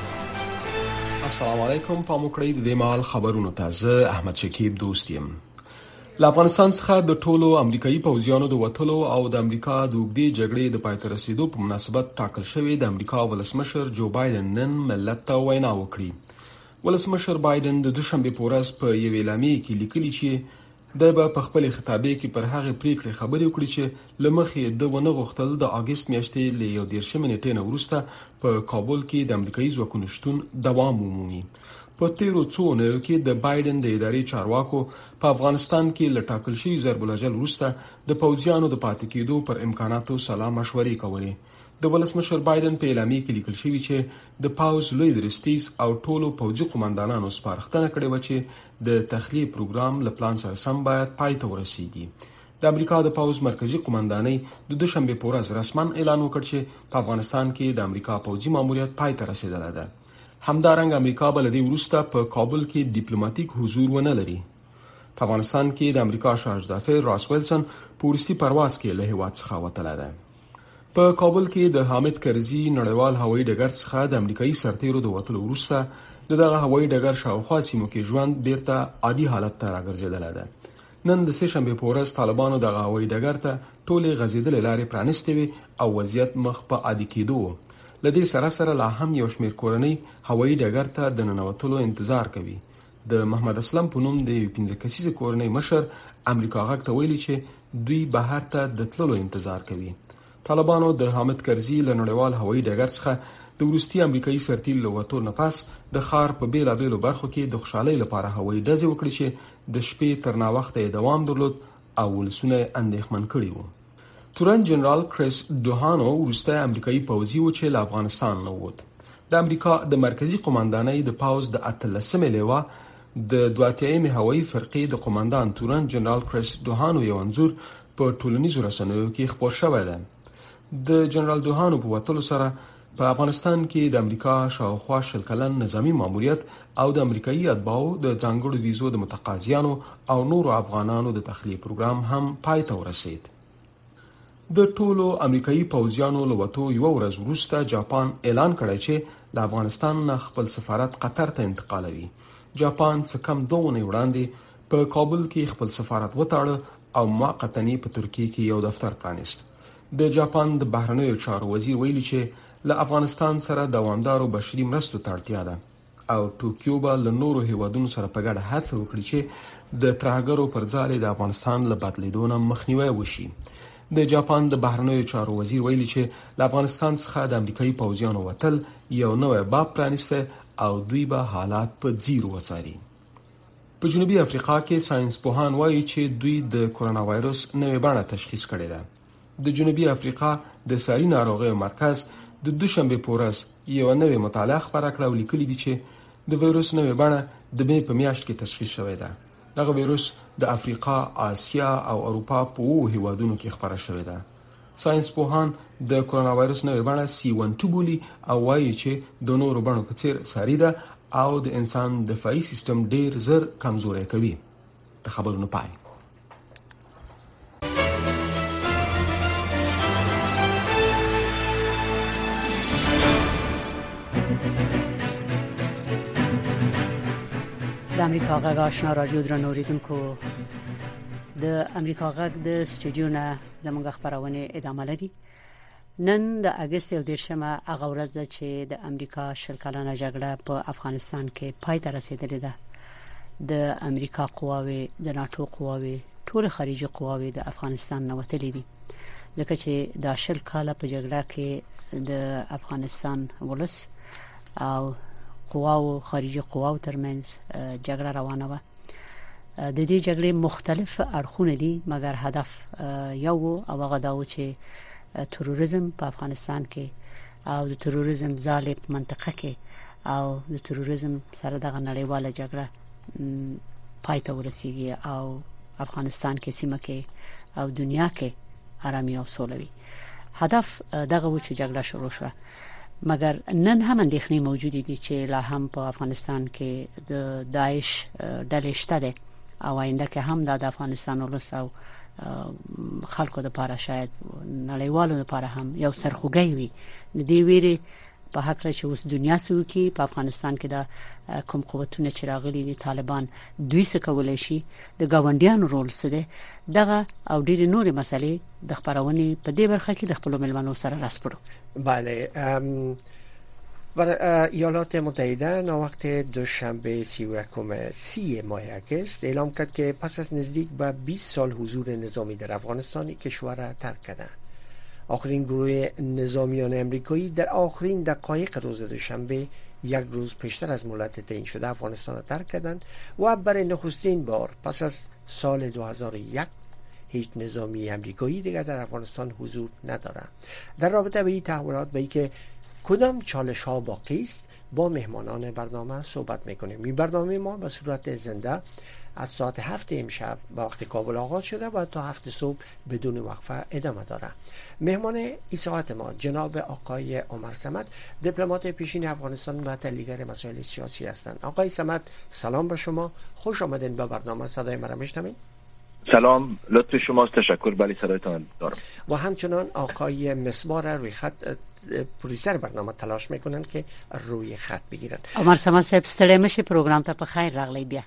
السلام علیکم، پام وکړئ د دې مهال خبرونو ته. زه احمد شکیب دوست یم. له افغانستان څخه د ټولو امریکایي پوځیانو د وټلو او د امریکا د اوږدې جګړې د پای ته رسیدو په مناسبت ټاکل شوی د امریکا ولسمشر جو بایدن نن ملت ته وینا وکړي. ولسمشر بایدن د دوشنبه په ورځ په یو اعلامیه کې لیکلي چې د په خپل خطابه کې پر هغه پریکړې خبرې وکړي چې لمخې د ونه غوښتل د اگست میاشتې له 11 نیټې نه وروسته په کابل کې د امریکایي ځواکونو شتون دوام ومومي. په تیرو څو اونیو کې د بایدن د ادارې چارواکو په افغانستان کې له ټاکل شوي ضرب الاجل وروسته د پوځیانو د پاتې کېدو پر امکاناتو سلا مشورې کولې. د ولسمشر بایدن په اعلامیه کې لیکل شوی چې د پاوز لوی درستیز او ټولو پوځي قومندانانو سپارښتنه کړې و چې د تخلیه پروګرام له پلان سره سم باید پای ته ورسیږي. د امریکا د پاوز مرکزی قومندانۍ د دوشنبه په ورځ رسماً اعلان وکړ چې په افغانستان کې د امریکا پوځي ماموریت پای ته رسیدلی ده. همدارنګه امریکا بل دی وروسته په کابل کې ډیپلوماټیک حضور ونه لري. په افغانستان کې د امریکا شاه دفتر راس ویلسن په ورستي پرواز کې له هیواد څخه وتلی دی. په کابل کې د حامد کرزي نړیوال هوایي ډګر څخه د امریکایي سرتیرو د وټلو وروسته دغه هوایي ډګر شاوخوا سیمو کې ژوند بیرته عادي حالت ته راګرځېدلی دی. نن د سهشنبه په ورځ طالبانو دغه هوایي ډګر ته ټولې غځېدلې لارې پرانیستې وې او وضعیت مخ په عادي کېدو. له دې سره سره لا هم یو شمېر کورنۍ هوایي ډګر ته د ننوتلو انتظار کوي. د محمد اسلم په نوم د 15 کسیزه کورنۍ مشر امریکا غږ ته ویلي چې دوی بهر ته د تللو انتظار کوي. طالبانو د حامد کرزي له نړیوال هوایي ډګر څخه د وروستي امریکایي سرتیر له وټو نه پس د ښار په بیلابیلو برخو کې د خوشحالۍ لپاره هوایي ډزې وکړي چې د شپې تر ناوخته دوام درلود او ولسونه اندېښمن کړي وو. تورن جنرال کریس دوهانو وروسته امریکایي پوځي و چې له افغانستان نه ووت. د امریکا د مرکزی قومندانۍ د پاوز د 13مې لیوه د 82مې هوایي فرقې د قومندان تورن جنرال کریس دوهانو یو انځور په ټولنیزو رسنیو کې خپور شوی دی. د جنرال دوهانو په وټلو سره په افغانستان کې د امریکا شاوخوا 20 کلن نظامی ماموریت او د امریکایي اتباعو د ځانګړو ویزو د متقاضیانو او نورو افغانانو د تخلیه پروګرام هم پای ته ورسید. د ټولو امریکایي پوځیانو له وټو یو ورځ وروسته جاپان اعلان کړی چې له افغانستان نه خپل سفارت قطر ته انتقالوي. جاپان څه کم 2 اونۍ وړاندې په کابل کې خپل سفارت وتاړه او موقتاً په ترکیه کې یو دفتر پرانیست. د جاپان د بهرنیو چارو وزیر ویلي چې له افغانستان سره دوامدارو بشري مرستو ته اړتیا ده او ټوکیو به له نورو هیوادونو سره په ګډه هڅه وکړي چې د ترهګرو پر ځای د افغانستان له بدلیدو نه مخنیوی وشي. د جاپان د بهرنیو چارو وزیر ویلي چې له افغانستان څخه د امریکایي پوځیانو وتل یو نوې باب پرانیسته او دوی به حالات په ځیر وڅاري. په جنوبي افریقا کې ساينس پوهان وایي چې دوی د کرونا وایرس نوې بڼه تشخیص کړې ده. د جنوبي افریقا د ساري ناروغیو مرکز د دوشنبه په ورځ یو نوې مطالعه خبره کړه او لیکلي دي چې د وایرس نوې بڼه د مې په میاشت کې تشخیص شوې ده. دغه وایرس د افریقا، آسیا او اروپا په هیوادونو کې خبره شوې ده. ساينس پوهان د کرونا وایرس نوې بڼه C12 بولي او وایي چې د نورو بڼو په څیر ساري ده او د انسان دفاعي سیستم ډیر زر کمزوري کوي. د خبرونو پای. د امریکا غږ آشنا رادیو درنو اوریدونکو، د امریکا غږ د سټوډیو نه زموږ خبرونه ادامه لري. نن د اگست 18 هغه ورځ ده چې د امریکا شل کلنه جګړه په افغانستان کې پای ته رسیدلې ده. د امریکا قواوې، د ناتو قواوې، ټول خارجي قواوې د افغانستان نه وتلې دي، ځکه چې د شل کاله په جګړه کې د افغانستان ولس او قواو خارجي قواو ترمنځ جګړه روانه وه. د دې جګړې مختلف اړخونه دي، مګر هدف یو او هغه دا و چې تروریزم په افغانستان کې او د تروریزم ځاله په منطقه کې او د تروریزم سره دغه نړیواله جګړه پای ته ورسیږي او افغانستان کې سیمه کې او دنیا کې آرامي او سوله وي. هدف دغه و چې جګړه شروع شوه، مګر نن هم اندېښنې موجودې دي چې لا هم په افغانستان کې د داعش ډلې شته ده او آینده کې هم د افغانستان ولس او خلکو لپاره شاید نړیوالو لپاره هم یو سرخوږی وي. د دې ویري په حق چې اوس دنیا سو کې په افغانستان کې د کوم قوتونه چې راغلي دي طالبان دوی څه کولای شي، د ګاونډیانو رول څه دی، دغه او ډېر نورې مسلې د خبرونې په دې برخه کې د خپل ملمنو سره راسپړو. بله، ایالات متحده وقت دوشنبه 31 ماه اگست اعلام کرد که پس از نزدیک به 20 سال حضور نظامی در افغانستان کشور را ترک کردند. آخرین گروه نظامیان امریکایی در آخرین دقایق روز دوشنبه، یک روز پیشتر از مهلت تعیین شده، افغانستان را ترک کردند و برای نخستین بار پس از سال 2001 هیچ نظامی امریکایی دیگر در افغانستان حضور ندارند. در رابطه به این تحولات به اینکه کدام چالش ها باقی است با مهمانان برنامه صحبت میکنیم. این برنامه ما به صورت زنده از ساعت 7 امشب به وقت کابل آغاز شده و تا 7 صبح بدون وقفه ادامه داره. مهمان این ساعت ما جناب آقای عمر صمد، دیپلمات پیشین افغانستان و تحلیلگر مسائل سیاسی هستند. آقای صمد، سلام به شما، خوش آمدین به برنامه. صدای مرا میشنوین؟ سلام، لطف شماست. تشکر، بله صدایتان دارم. و همچنان آقای مسمار روی خط، پروډوسر برنامه تلاش میکنن که روی خط بگیرن. عمر صمد صاحب ستړی مشه، پروګرام ته په خیر راغلی. بیا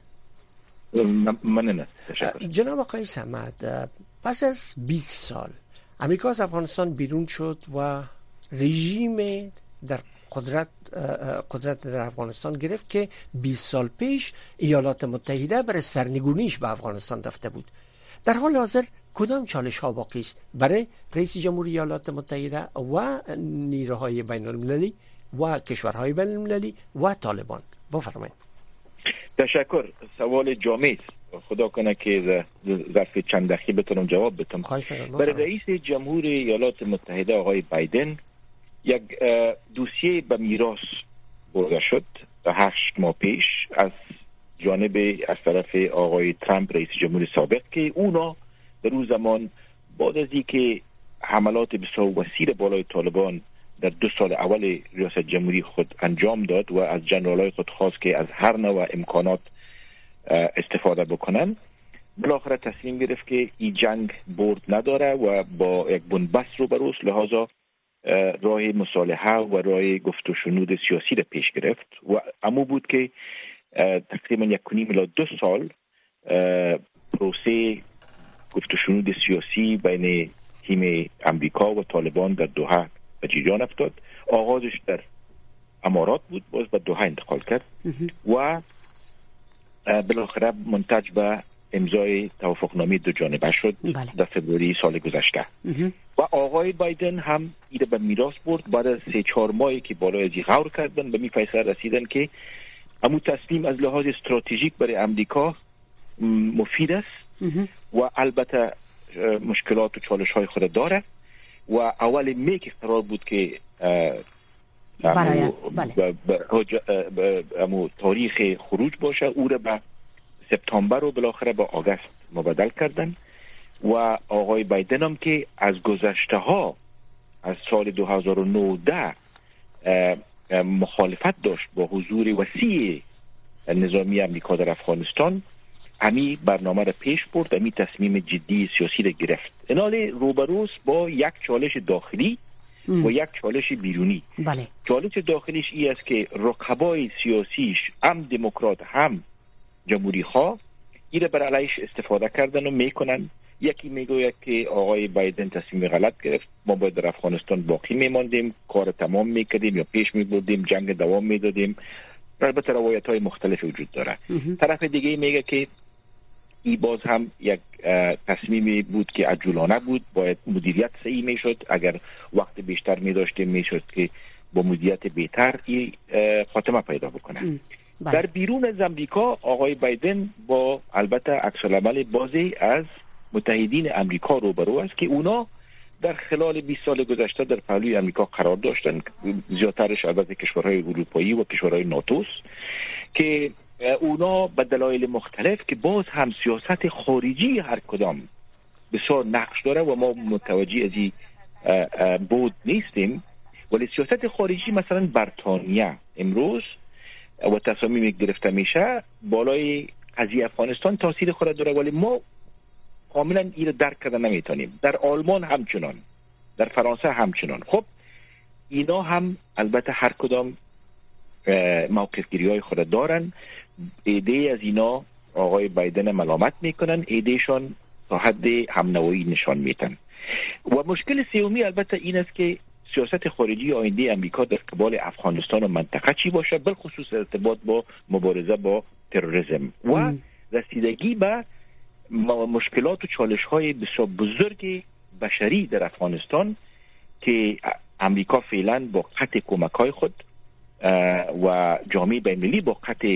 مننه، تشکر. جناب آقای صمد، پس از 20 سال امریکا از افغانستان بیرون شد و رژیم در قدرت در افغانستان گرفت که 20 سال پیش ایالات متحده برای سرنگونیش به افغانستان رفته بود. در حال حاضر کدام چالش ها باقی است برای رئیس جمهوری ایالات متحده و نیروهای بین المللی و کشورهای بین المللی و طالبان؟ بفرمایید. تشکر. سوال جامع است. خدا کنه که ظرف چند دقیقه بتونم جواب بدم. برای رئیس جمهوری ایالات متحده آقای بایدن یک دوسیه به میراث برده شد تا 8 ماه پیش از جانب از طرف آقای ترامپ رئیس جمهور سابق که اونا در اون زمان بعد از اینکه حملات بسیار وسیع بالای طالبان در 2 سال اول ریاست جمهوری خود انجام داد و از جنرالای خود خواست که از هر نوع امکانات استفاده بکنن، بالاخره تصمیم گرفت که این جنگ برد نداره و با یک بنبست روبروست، لحاظا راه مصالحه و راه گفت و شنود سیاسی را پیش گرفت و امو بود که تقریبا 1.5 الی 2 سال پروسه گفت و شنود سیاسی بین تیم امریکا و طالبان در دوحه به جریان افتاد. آغازش در امارات بود، باز به دوحه انتقال کرد و بالاخره منتج به امضای توافقنامه 2 جانبه شد در فوریه سال گذشته. و آقای بایدن هم ایده به میراث برد. بعد از 3-4 ماهی که بالای ازی غور کردن به می فیصله رسیدن که امو تصمیم از لحاظ استراتژیک برای امریکا مفید است و البته مشکلات و چالش های خود داره و اول می که قرار بود که امو تاریخ خروج باشه، او را به سپتامبر و بالاخره به آگوست مبادل کردن و آقای بایدن هم که از گذشته ها از سال 2019 مخالفت داشت با حضور وسیع نظامی امریکا در افغانستان، امی برنامه را پیش برد، امی تصمیم جدی سیاسی را گرفت. ایناله روبروست با یک چالش داخلی و یک چالش بیرونی. بله. چالش داخلیش ای است که رقبای سیاسیش هم دموکرات هم جمهوری خواه ایره بر علیش استفاده کردن و میکنن یکی میگوید که آقای بایدن تصمیم غلط گرفت، ما باید در افغانستان باقی میماندیم، کار تمام میکردیم یا پیش میبردیم، جنگ دوام میدادیم. البته روایت های مختلف وجود داره. طرف دیگه میگه که این باز هم یک تصمیمی بود که عجولانه بود، باید مدیریت صحیح میشد، اگر وقت بیشتر میداشتیم میشد که با مدیریت بهتر این خاتمه پیدا بکنه. در بیرون از امریکا آقای بایدن با البته عکس العمل بازی از متحدین امریکا روبرو است که اونا در خلال 20 سال گذشته در پهلوی امریکا قرار داشتن، زیادترش البته کشورهای اروپایی و کشورهای ناتو که اونا به دلایل مختلف که باز هم سیاست خارجی هر کدام بسیار نقش داره و ما متوجه از این بود نیستیم، ولی سیاست خارجی مثلا بریتانیا امروز و تصامیم گرفته میشه بالای قضیه افغانستان تاثیر خود داره، ولی ما کاملا این رو درک کرده نمیتونیم. در آلمان همچنان، در فرانسه همچنان. خب اینا هم البته هر کدام موقف گیری های خود دارن. ایده از اینا آقای بایدن ملامت میکنن، ایدهشان تا حد همنوایی نشان میتن. و مشکل سومی البته این است که سیاست خارجی آینده امریکا در قبال افغانستان و منطقه چی باشه، بالخصوص ارتباط با مبارزه با تروریسم و رسیدگی به مشکلات و چالش های بسیار بزرگ بشری در افغانستان که امریکا فعلا با قطع کمک های خود و جامعه بین‌المللی با قطع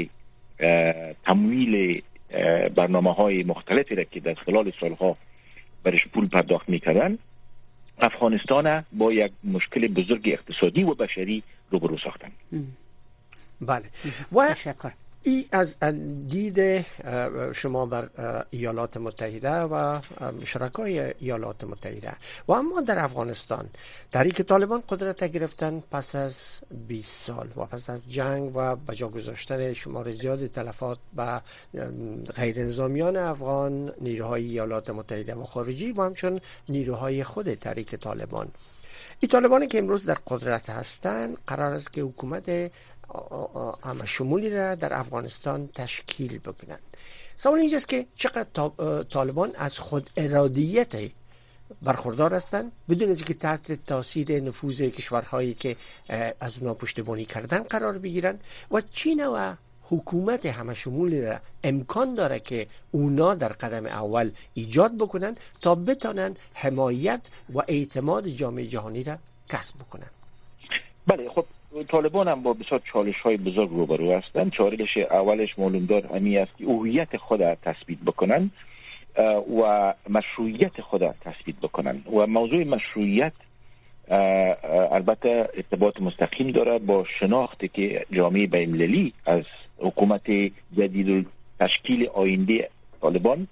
تمویل برنامه های مختلفی را که در خلال سالها برش پول پرداخت میکردن، افغانستان با یک مشکل بزرگ اقتصادی و بشری روبرو ساختن. بله. و ای از دید شما بر ایالات متحده و شرکای ایالات متحده و اما در افغانستان در اینکه طالبان قدرت گرفتن پس از 20 سال و پس از جنگ و بجا گذاشتن شمار زیاد تلفات به غیر نظامیان افغان، نیروهای ایالات متحده و خارجی و همچون نیروهای خود تحریک طالبان، این طالبانی که امروز در قدرت هستند قرار است که حکومت همه شمولی را در افغانستان تشکیل بکنند. سوال اینجاست که چقدر طالبان از خود ارادیت برخوردار هستند بدون از اینکه تحت تاثیر نفوذ کشورهایی که از اونا پشتیبانی کردن قرار بگیرن و چین و حکومت همه شمولی را امکان داره که اونا در قدم اول ایجاد بکنن تا بتانن حمایت و اعتماد جامعه جهانی را کسب بکنن. بله، خب طالبان هم با بسیار چالش های بزرگ روبرو هستند. چالش اولش معلومدار همی است که هویت خود را تثبیت بکنن و مشروعیت خود را تثبیت بکنن و موضوع مشروعیت البته ارتباط مستقیم داره با شناختی که جامعه بین‌المللی از حکومت جدید تشکیل آینده طالبان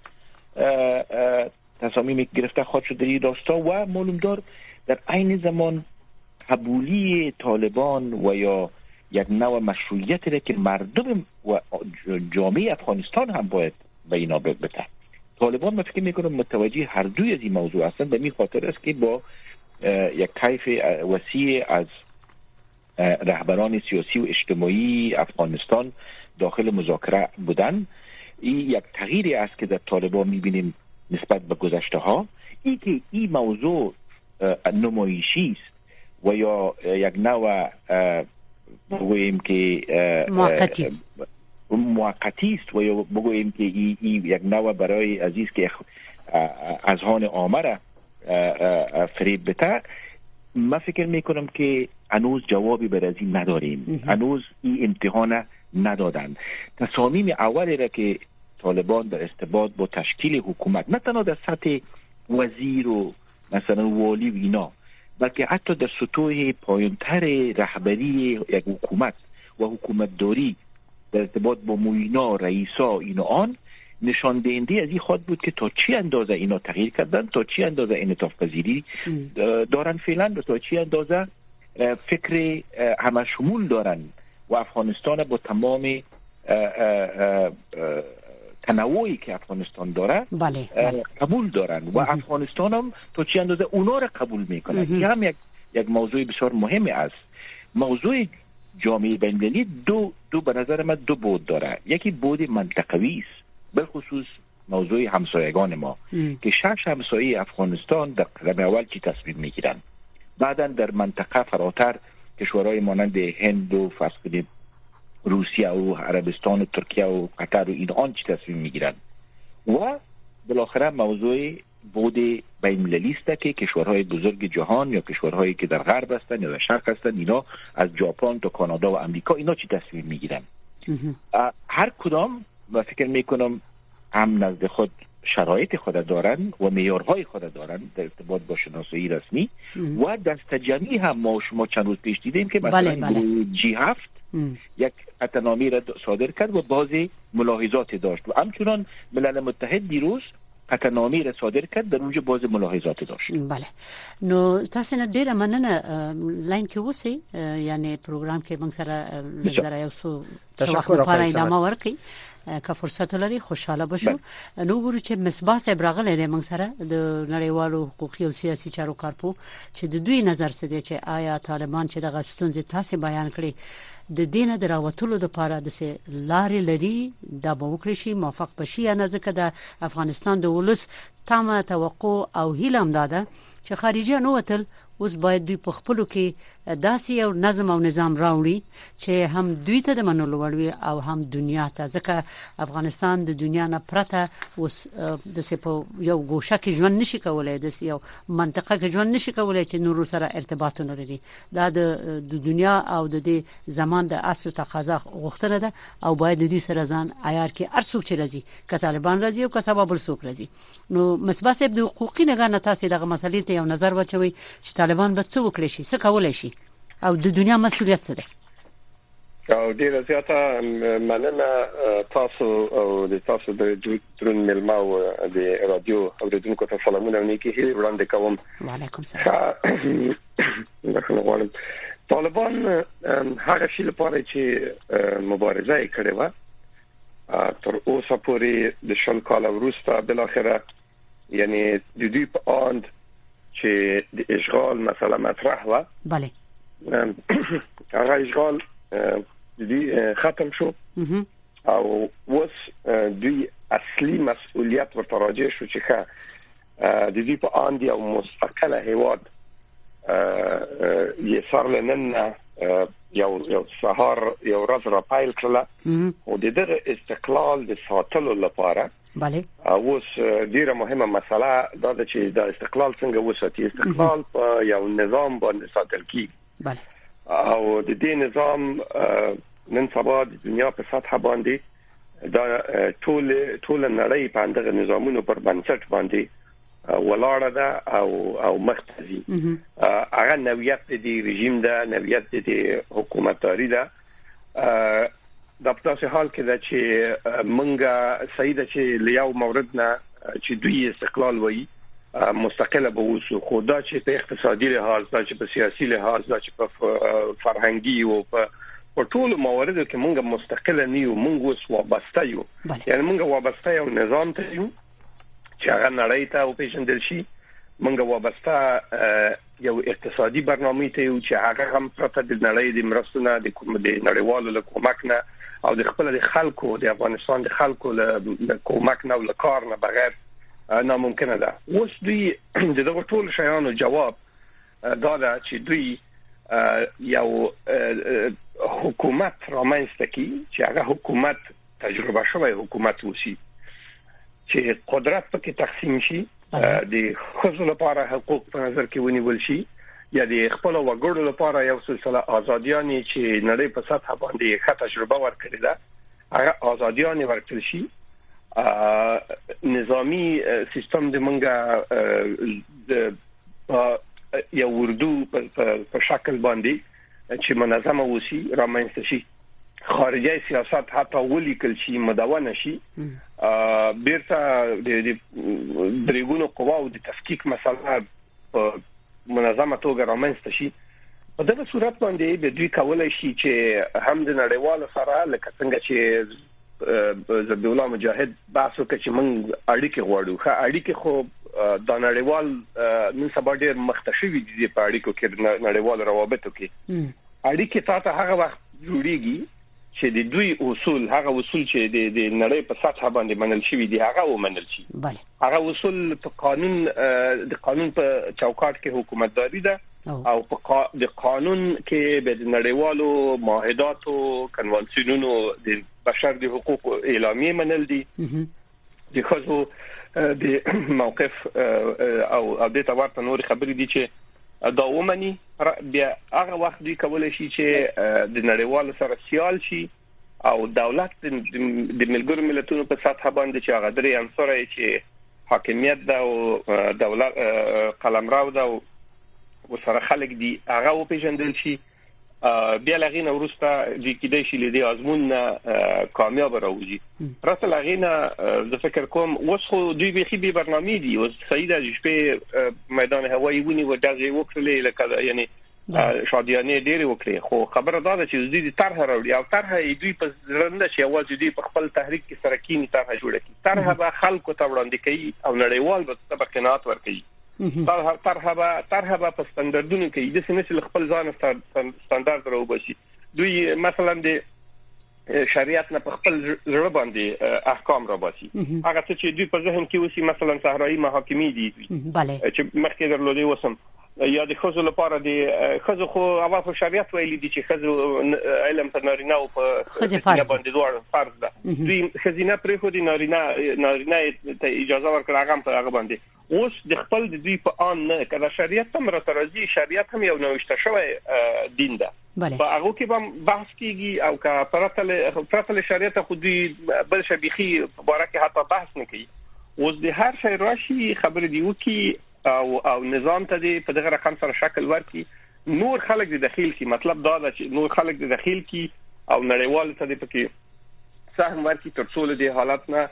تصامیم گرفته خواهد شد در این راستا و معلومدار در عین زمان قبولی طالبان و یا یک نوع مشروعیت را که مردم و جامعه افغانستان هم باید به اینا بده. طالبان من فکر میکنم متوجه هر دوی از این موضوع هستند، به این خاطر است که با یک طیف وسیع از رهبران سیاسی و اجتماعی افغانستان داخل مذاکره بودن. این یک تغییری است که در طالبان میبینیم نسبت به گذشته ها. این که این موضوع نمایشی است و یا یک نوع بگوییم که موقتی است و یا بگوییم که این یک نوع برای عزیز که اذهان عامه را فریب بده، من فکر میکنم که هنوز جوابی بر از این نداریم. هنوز این امتحان ندادن. تصامیم اولی را که طالبان در ارتباط با تشکیل حکومت نه تنها در سطح وزیر و مثلا والی و اینا، بلکه حتی در سطوح پایانتر رهبری یک حکومت و حکومتداری در ارتباط با موینا، رئیسا، این و آن، نشان دهنده از این خواهد بود که تا چی اندازه اینا تغییر کردن، تا چی اندازه انعطاف پذیری دارن فعلا و تا چی اندازه فکر همه شمول دارن و افغانستان با تمام تنوعی که افغانستان داره بله. قبول دارن و افغانستان هم تا چی اندازه اونا را قبول میکنن. این هم یک موضوع بسیار مهمی است. موضوع جامعه بین‌المللی دو به نظر من دو بود داره. یکی بود منطقوی است، بالخصوص موضوع همسایگان ما که 6 همسایه افغانستان در قدم اول چی تصمیم میگیرن، بعدا در منطقه فراتر کشورهای مانند هند و فرض کنید روسیه و عربستان و ترکیه و قطر و اینان چی تصمیم میگیرن و بالاخره موضوع بود بین‌المللی است که کشورهای بزرگ جهان یا کشورهایی که در غرب هستند یا در شرق هستند، اینا از ژاپن تا کانادا و آمریکا اینا چی تصمیم میگیرن. هر کدام و فکر میکنم هم نزد خود شرایط خود دارن و معیارهای خود دارن در ارتباط با شناسایی رسمی و دست جمعی هم ما شما چند روز پیش دیدیم که مثلا G7 یک قطعنامه را صادر کرد و بعضی ملاحظات داشت و همچنان ملل متحد دیروز قطعنامه را صادر کرد، در اونجا بعضی ملاحظات داشت. بله نو تاسو نه ډیره مننه لاین کې اوسئ، یعنی پروګرام کې موږ سره لږه یو څه وخت لپاره ادامه ورکړي که فرصت لري خوشاله بشو. نو ګورو چې مصباح صاحب راغلی دی موږ سره د نړیوالو حقوقي او سیاسي چارو کارپو چې د دوی نظر څه دی چې آیا طالبان چې دغه ستونزې تاسو بیان کړي د دینه دراوتلو لپاره د لارې لري دا به وکړي شي موافق بشي یا نه، ځکه د افغانستان د ولس تمه توقع او هیله هم ده چې خارجيان وتل اوس باید دوی په خپلو کې داسې یو نظم او نظام راوړي چې هم دوی ته د منلو وړ وي او هم دنیا ته، ځکه افغانستان د دنیا نه پرته اوس د سپو یو ګوشه کې ژوند نشي کولای، د یو منطقه کې ژوند نشي کولای چې نور سره ارتباط ولري. دا د دنیا او د دې زمان د اصل تقاضا غوښتنه ده او باید د دې سره ځان عیار کې ارڅوک چې راځي که طالبان راځي او که سبب السوق راځي. نو مصباح صاحب د حقوقي نگاه تاسو دغه مسلې ته یو نظر واچوي چې طالبان به څه وکړي شي، څه کولای شي او د دنیا مسؤلیت څه ده؟ او ډیره زیاته مننه تاسو او د تاسو د درون ملما او د رادیو اوریدونکو ته سلامونه نیکی هیله وړاندې کوم. وعلیکم السلام. طالبان هغه شی لپاره چې مبارزه کړې و تر اوسه پورې د شل کال وروسته بل اخره یعنی د دوی په اند چې د اشغال مسله مطرح و. بله هغه اشغال دی ختم شو او وس دوی اصلي مسؤلیت ورته راجع شو چې ښه د دوی په اند یو مستقله هیواد یې سره لنن یو سهار یو ورځ را پیل کړل او د دغه استقلال د ساتلو لپاره بله اوس ډیره مهمه مسله دا ده چې د استقلال څنګه وساتي. استقلال په یو نظام باندې ساتل کیږي. بله او د دې نظام نن سبا د دنیا په سطح باندې دا ټول نړۍ په دغه نظامونو پر بنسټ باندې ولاړه ده او مختزي هغه نوعیت د رژیم ده، نوعیت د حکومتداري ده. د په تاسو حال کې ده چې منګه سیده چې لیاو مورد نه چې دوی استقلال وایي مستقله به وسو، خو دا چې په اقتصادي لحاظ، دا چې په سیاسي لحاظ، دا چې په فرهنګي او په ټول مواردو کې موږ مستقله نیو، موږ اوس وابسته یو. یعنی موږ وابسته یو نظام ته یو چې هغه نړۍ ته وپیژندل شي، موږ وابسته یو اقتصادي برنامه ته یو چې هغه هم پرته د نړۍ د مرستونه د نړیوالو له کومک نه او د خپل د خلکو د افغانستان د خلکو له کومک نه او له کار نه بغیر ناممکنه ده. اوس دوی دغه ټول شیانو جواب دا ده چې دوی یو حکومت رامنځته کوي چې هغه حکومت تجربه شوی حکومت وسی چې قدرت پکې تقسیم شي، د خصوصي لپاره حقوق په نظر کې ونیول شي، یا د خپل وګړو لپاره یو سلسله ازادیان چې نړۍ په سطح باندې ښه تجربه ورکړي ده هغه ازادیان ورکړل شي. نظامی سیستم د منګه یو اردو په شکل باندې چې منظمه وسی رامنځته شي، خارجي سیاست حتی ولیکل شي، مدونه شي، بیرته د دریګونو قواو د تفکیک مسله په منظمه توګه رامنځته شي. په دغه صورت باندې به دوی کولای شي چې هم د نړیوالو سره لکه څنګه چې زبی الله مجاهد بحث وکړي چې موږ اړیکې غواړو. ښه اړیکې خو د نړیوال نن سبا ډېر مختشوي دي په اړیکو کې، نړیوال روابطو کې اړیکې ته هغه وخت جوړیږي چې د دوی اصول چې د نړۍ په سطح باندې منل شوی دي هغه ومنل شي. بله هغه اصول په قانون په چوکاټ کې حکومتداري ده او په د قانون کې به د نړیوالو معاهداتو کنوانسیونونو د بشر د حقوق اعلامیه منل دي د خصو د موقف او د تورته نور خبرې دي چې دا ومني بیا هغه وخت دی کولای شي چې د نړیوالو سره سیال شي او دولت د ملګرو ملتونو په سطح باندې چې هغه درې عنصر چې حاکمیت ده او دولت قلمرو ده او سره خلک دي هغه او پیژندل شي بیا لغینه ورسته د کېدای شي لدی آزمون کامیاب راوځي. راته لغینه د فکر کوم اوس خو دوی به خي برنامه دي اوس سیده شپې میدان هوایی ونی و دغه وکړلې لکه یعنی شادیانه ډېری وکړي خو خبره دا ده چې دوی د طرح راوړي او طرح دوی په زرنده شي اواز دوی په خپل تحریک کې سره کینی طرح جوړ کړي طرح به خلکو ته وړاندې کوي او نړیوال به طبقات ورکړي. طرح به په ستاندردونو کې د سنسل خپل ځان ستاندرد راوباسي. دوی مثلا د شریعت نه په خپل ځړ باندې احکام راوباسي. هغه چې دوی په ذهن کې وسی مثلا صحرایي محاکمې دي بله چې مخکې درلودي وسم یا د خزو لپاره د خزو خو اول په شریعت ویلي دي چې خزو علم په نارینه او په خزینه باندې دوه فرض ده. دوی خزینه پرې خو د نارینه ته اجازه ورکړه هغه په هغه باندې اوس د خپل د دوی په ان نه کله شریعت هم راځي شریعت هم یو نوښت شوی دین ده په هغه کې به بحث کیږي او که پرتل شریعت خو دوی بل شبيخي مبارکه حتی بحث نه کوي. اوس د هر شی راشي خبر دی وکي او نظام ته دی په دغه رقم سره شکل ورکي نور خلک د داخل کی مطلب دا ده چې نور خلک د داخل کی او نړیوال ته دی پکې سهم ورکي تر څو د حالت نه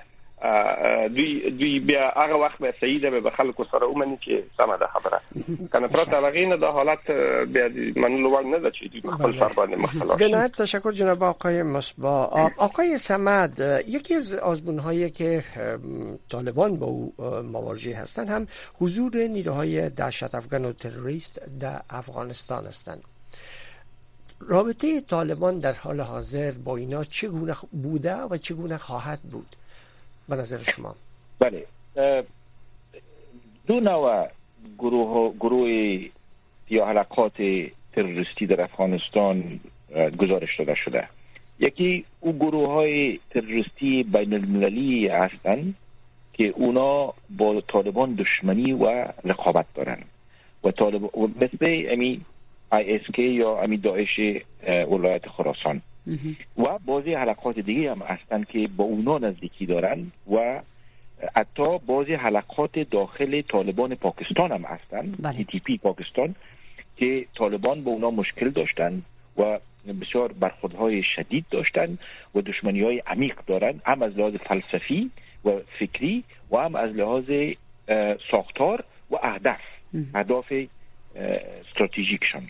دوی بیا هغه وخت به سیده به خلکو سره ومني چې سم ده خبره کنه پرته لغینه د حالت بیا منلو ور نه ده چې دوی خپل سر باندې مختلف. بنات تشکر جناب آقای مصباح. آقای صمد یکی از آزمون‌هایی که طالبان با او مواجه هستند هم حضور نیروهای دهشت افغان و تروریست در افغانستان هستند. رابطه طالبان در حال حاضر با اینا چگونه بوده و چگونه خواهد بود به نظر شما؟ بله دو نوع گروه یا حلقات تروریستی در افغانستان گزارش داده شده. یکی او گروه های تروریستی بین المللی هستند که اونا با طالبان دشمنی و رقابت دارن و طالبان مثل امی ISK یا امی داعش ولایت خراسان و بعضی حلقات دیگه هم هستند که با اونا نزدیکی دارن و حتی بعضی حلقات داخل طالبان پاکستان هم هستند TTP پاکستان که طالبان با اونا مشکل داشتن و بسیار برخوردهای شدید داشتن و دشمنی‌های عمیق دارن هم از لحاظ فلسفی و فکری و هم از لحاظ ساختار و اهداف استراتژیکشان.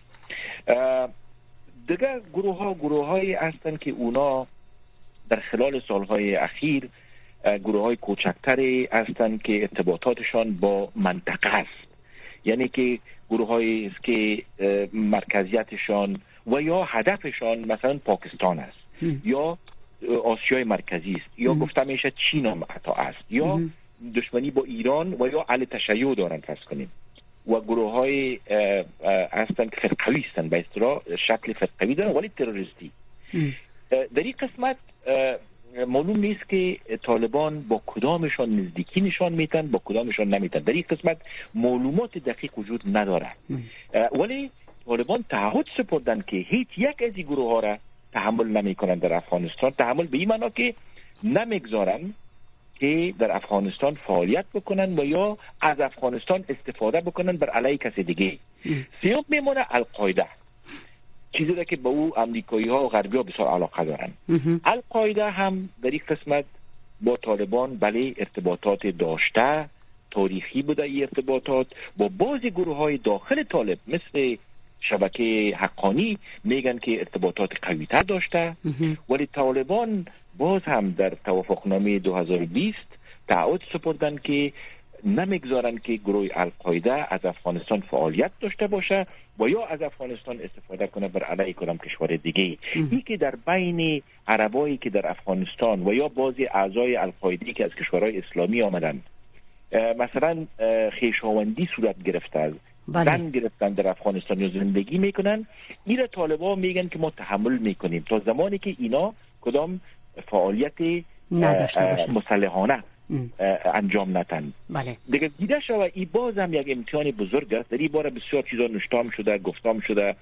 دیگر گروه‌هایی هستند که اونا در خلال سالهای اخیر گروه‌های کوچکتری هستند که ارتباطاتشان با منطقه است. یعنی که گروه‌هایی است که مرکزیتشان و یا هدفشان مثلا پاکستان است یا آسیای مرکزی است یا گفتم میشه چین هم حتی است یا دشمنی با ایران و یا اهل تشیع دارن فرض کنیم و گروه‌های هستند که فرقوی هستند به اصطلاح شکل فرقوی دارن ولی تروریستی. در این قسمت معلوم نیست که طالبان با کدامشان نزدیکی نشان میتن با کدامشان نمیتن. در این قسمت معلومات دقیق وجود نداره ولی طالبان تعهد سپردن که هیچ یک از این گروه ها را تحمل نمیکنن در افغانستان. تحمل به این معنا که نمیگذارن که در افغانستان فعالیت بکنن و یا از افغانستان استفاده بکنن بر علیه کسی دیگه. سیوم میمونه القاعده، چیزی را که با او امریکایی ها و غربی ها بسیار علاقه دارن. القاعده هم در این قسمت با طالبان بله ارتباطات داشته، تاریخی بوده این ارتباطات با بعضی گروه های داخل طالب مثل شبکه حقانی میگن که ارتباطات قوی تر داشته ولی طالبان باز هم در توافقنامه 2020 تعهد سپردن که نمیگذارن که گروه القاعده از افغانستان فعالیت داشته باشه و یا از افغانستان استفاده کنه بر علیه کدام کشور دیگه. این که در بین عربایی که در افغانستان و یا بعضی اعضای القاعده که از کشورهای اسلامی آمدن مثلا خویشاوندی صورت گرفته، زن گرفتن در افغانستان یا زندگی میکنن، این طالبان میگن که ما تحمل میکنیم تا زمانی که اینا کدام فعالیت مسلحانه انجام ندن. دیگه دیده شده این باز هم یک امتحان بزرگ است. در این باره بسیار چیزا نوشتام شده، گفتام شده،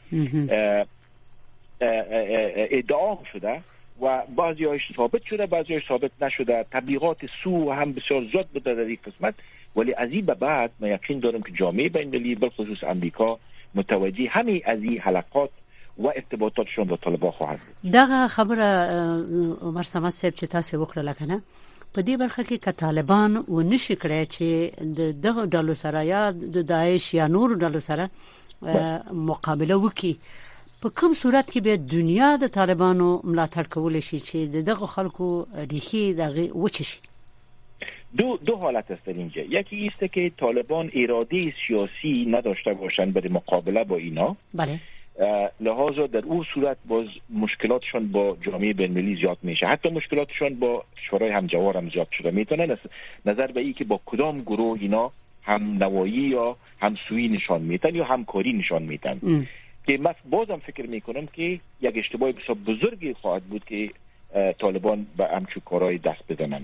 ادعا شده و بعضی‌هاش ثابت شده، بعضی‌هاش ثابت نشده. تبلیغات سو هم بسیار زیاد بوده در این قسمت، ولی از این به بعد من یقین دارم که جامعه بین‌المللی بالخصوص امریکا متوجه همین از این حلقات و ارتباطاتشون با طالبان خواهد بود. دغه خبره عمر صمد صاحب چې تاسو وکړه کنه په دې برخه کې ک طالبان و نشي کړی چې دغه ډلو سره یا د داعش یا نور ډلو سره مقابله وکړي، په کوم صورت کې به دنیا د طالبانو ملاتړ کول شي چې دغه خلکو ریخي دغه وچشي؟ دو حالت است در اینجا. یکی است که طالبان اراده سیاسی نداشته باشند برای مقابله با اینا، بله، لحاظا در اون صورت باز مشکلاتشون با جامعه بین‌المللی زیاد میشه، حتی مشکلاتشون با کشورهای همجوار هم زیاد شده میتونن نظر به این که با کدام گروه اینا هم نوایی یا همسویی نشان میدن یا همکاری نشان میدن. که من بازم فکر میکنم که یک اشتباه بسیار بزرگی خواهد بود که طالبان به همچون کارهای دست بزنن.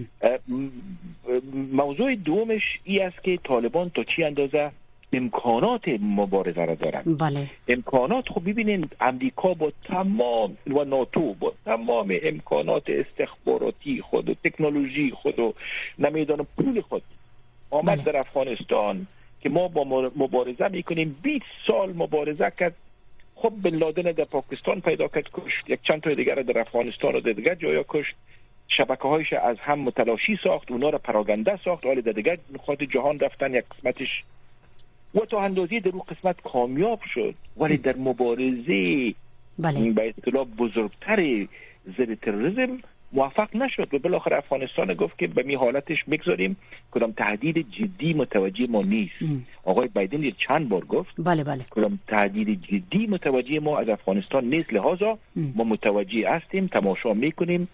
موضوع دومش این است که طالبان تا چی اندازه امکانات مبارزه را دارن. بله. امکانات خب ببینین امریکا با تمام و ناتو با تمام امکانات استخباراتی خود و تکنولوژی خود و نمیدانم پول خود آمد در افغانستان که ما با مبارزه میکنیم. 20 سال مبارزه کرد. خب بن لادن در پاکستان پیدا کرد، کشت. یک چند تا دیگر در افغانستان و در دیگر جایا کشت. شبکه‌هایش از هم متلاشی ساخت، اونا را پراگنده ساخت، حالا در دیگر نقاط جهان رفتن. یک قسمتش و تا اندازی در اون قسمت کامیاب شد، ولی در مبارزه به اصطلاح بزرگتر ضد تروریسم موفق نشد و بالاخره افغانستان گفت که به می حالتش میگذاریم، کدام تهدید جدی متوجه ما نیست. آقای بایدن چند بار گفت کدام تهدید جدی متوجه ما از افغانستان نیست، لحاظا ما متوجه هستیم، تماشا میکنیم،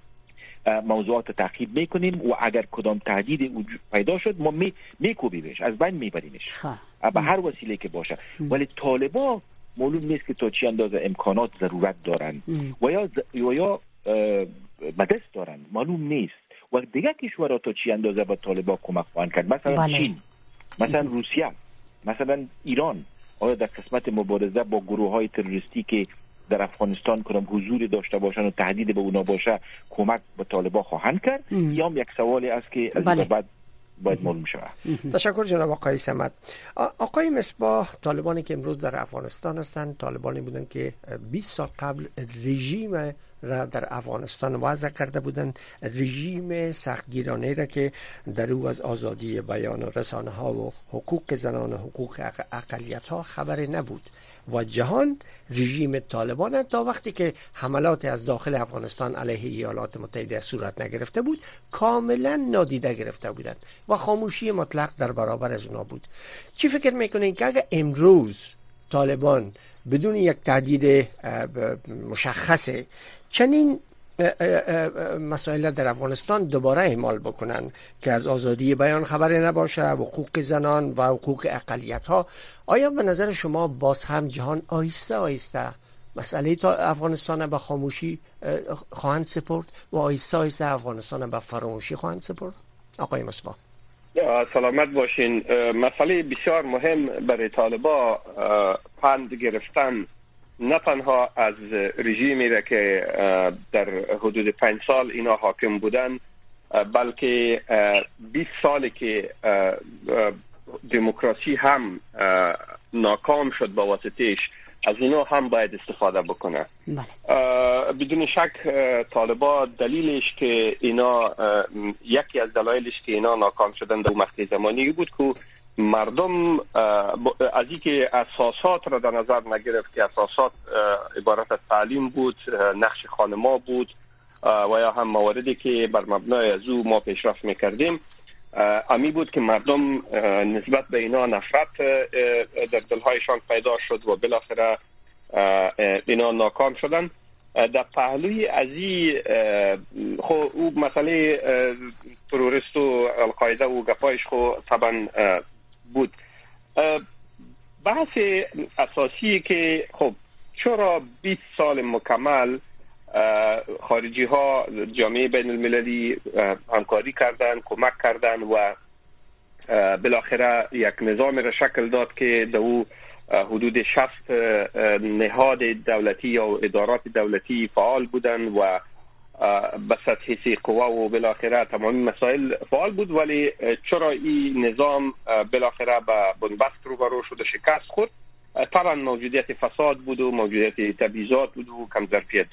موضوعات تعقیب میکنیم و اگر کدام تهدید پیدا شد ما میکوبیمش، از بین میبریمش به هر وسیله که باشه. ولی طالبان معلوم نیست که تا چی اندازه امکانات ضرورت دارن و یا بدست دارن، معلوم نیست. و دیگه کشورها تا چی اندازه با طالبان کمک خواهند کرد، مثلا چین، مثلا روسیه، مثلا ایران. آیا در قسمت مبارزه با گروه های تروریستی که در افغانستان کدام حضور داشته باشن و تهدید به اونا باشه کمک به طالبان خواهند کرد؟ یا هم یک سوالی است که از این بعد باید معلوم شود. تشکر جناب آقای صمد. آقای مصباح، طالبانی که امروز در افغانستان هستند طالبانی بودن که 20 سال قبل رژیم را در افغانستان وضع کرده بودند، رژیم سختگیرانه را که در او از آزادی بیان و رسانه ها و حقوق زنان و حقوق اقلیت ها خبری نبود و جهان رژیم طالبان تا وقتی که حملات از داخل افغانستان علیه ایالات متحده صورت نگرفته بود کاملا نادیده گرفته بودند و خاموشی مطلق در برابر از اونا بود. چی فکر میکنین که اگر امروز طالبان بدون یک تهدید مشخص چنین مسائل در افغانستان دوباره اعمال بکنن که از آزادی بیان خبری نباشه، حقوق زنان و حقوق اقلیت ها، آیا به نظر شما باز هم جهان آهسته آهسته مسئله تا افغانستان به خاموشی خواهند سپرد و آهسته آهسته افغانستان به فراموشی خواهند سپرد؟ آقای مصباح سلامت باشین. مسئله بسیار مهم برای طالبان پند گرفتن نه تنها از رژیمی را که در حدود 5 سال اینا حاکم بودن، بلکه 20 سالی که دموکراسی هم ناکام شد با واسطهش، از اینا هم باید استفاده بکنه. بدون شک طالبان دلیلش که اینا یکی از دلایلش که اینا ناکام شدن در مقطع زمانی بود که مردم از اینکه اساسات را در نظر نگرفت که اساسات عبارت از تعلیم بود، نقش خانما بود و یا هم مواردی که بر مبنای از او ما پیشرفت میکردیم، امی بود که مردم نسبت به اینا نفرت در دلهایشان پیدا شد و بالاخره اینا ناکام شدن. در پهلوی ازی خو او مسئله تروریست و القاعده و گپایش خو طبعا بود. بحث اساسی که خب چرا 20 سال مکمل خارجی ها جامعه بین المللی همکاری کردن، کمک کردن و بالاخره یک نظام را شکل داد که در او حدود 60 نهاد دولتی یا ادارات دولتی فعال بودن و به سطح قوا و بالاخره تمامی مسائل فعال بود، ولی چرا این نظام بالاخره به بنبست روبرو شد و شکست خورد؟ طبعا موجودیت فساد بود و موجودیت تبعیضات بود و کم ظرفیتی.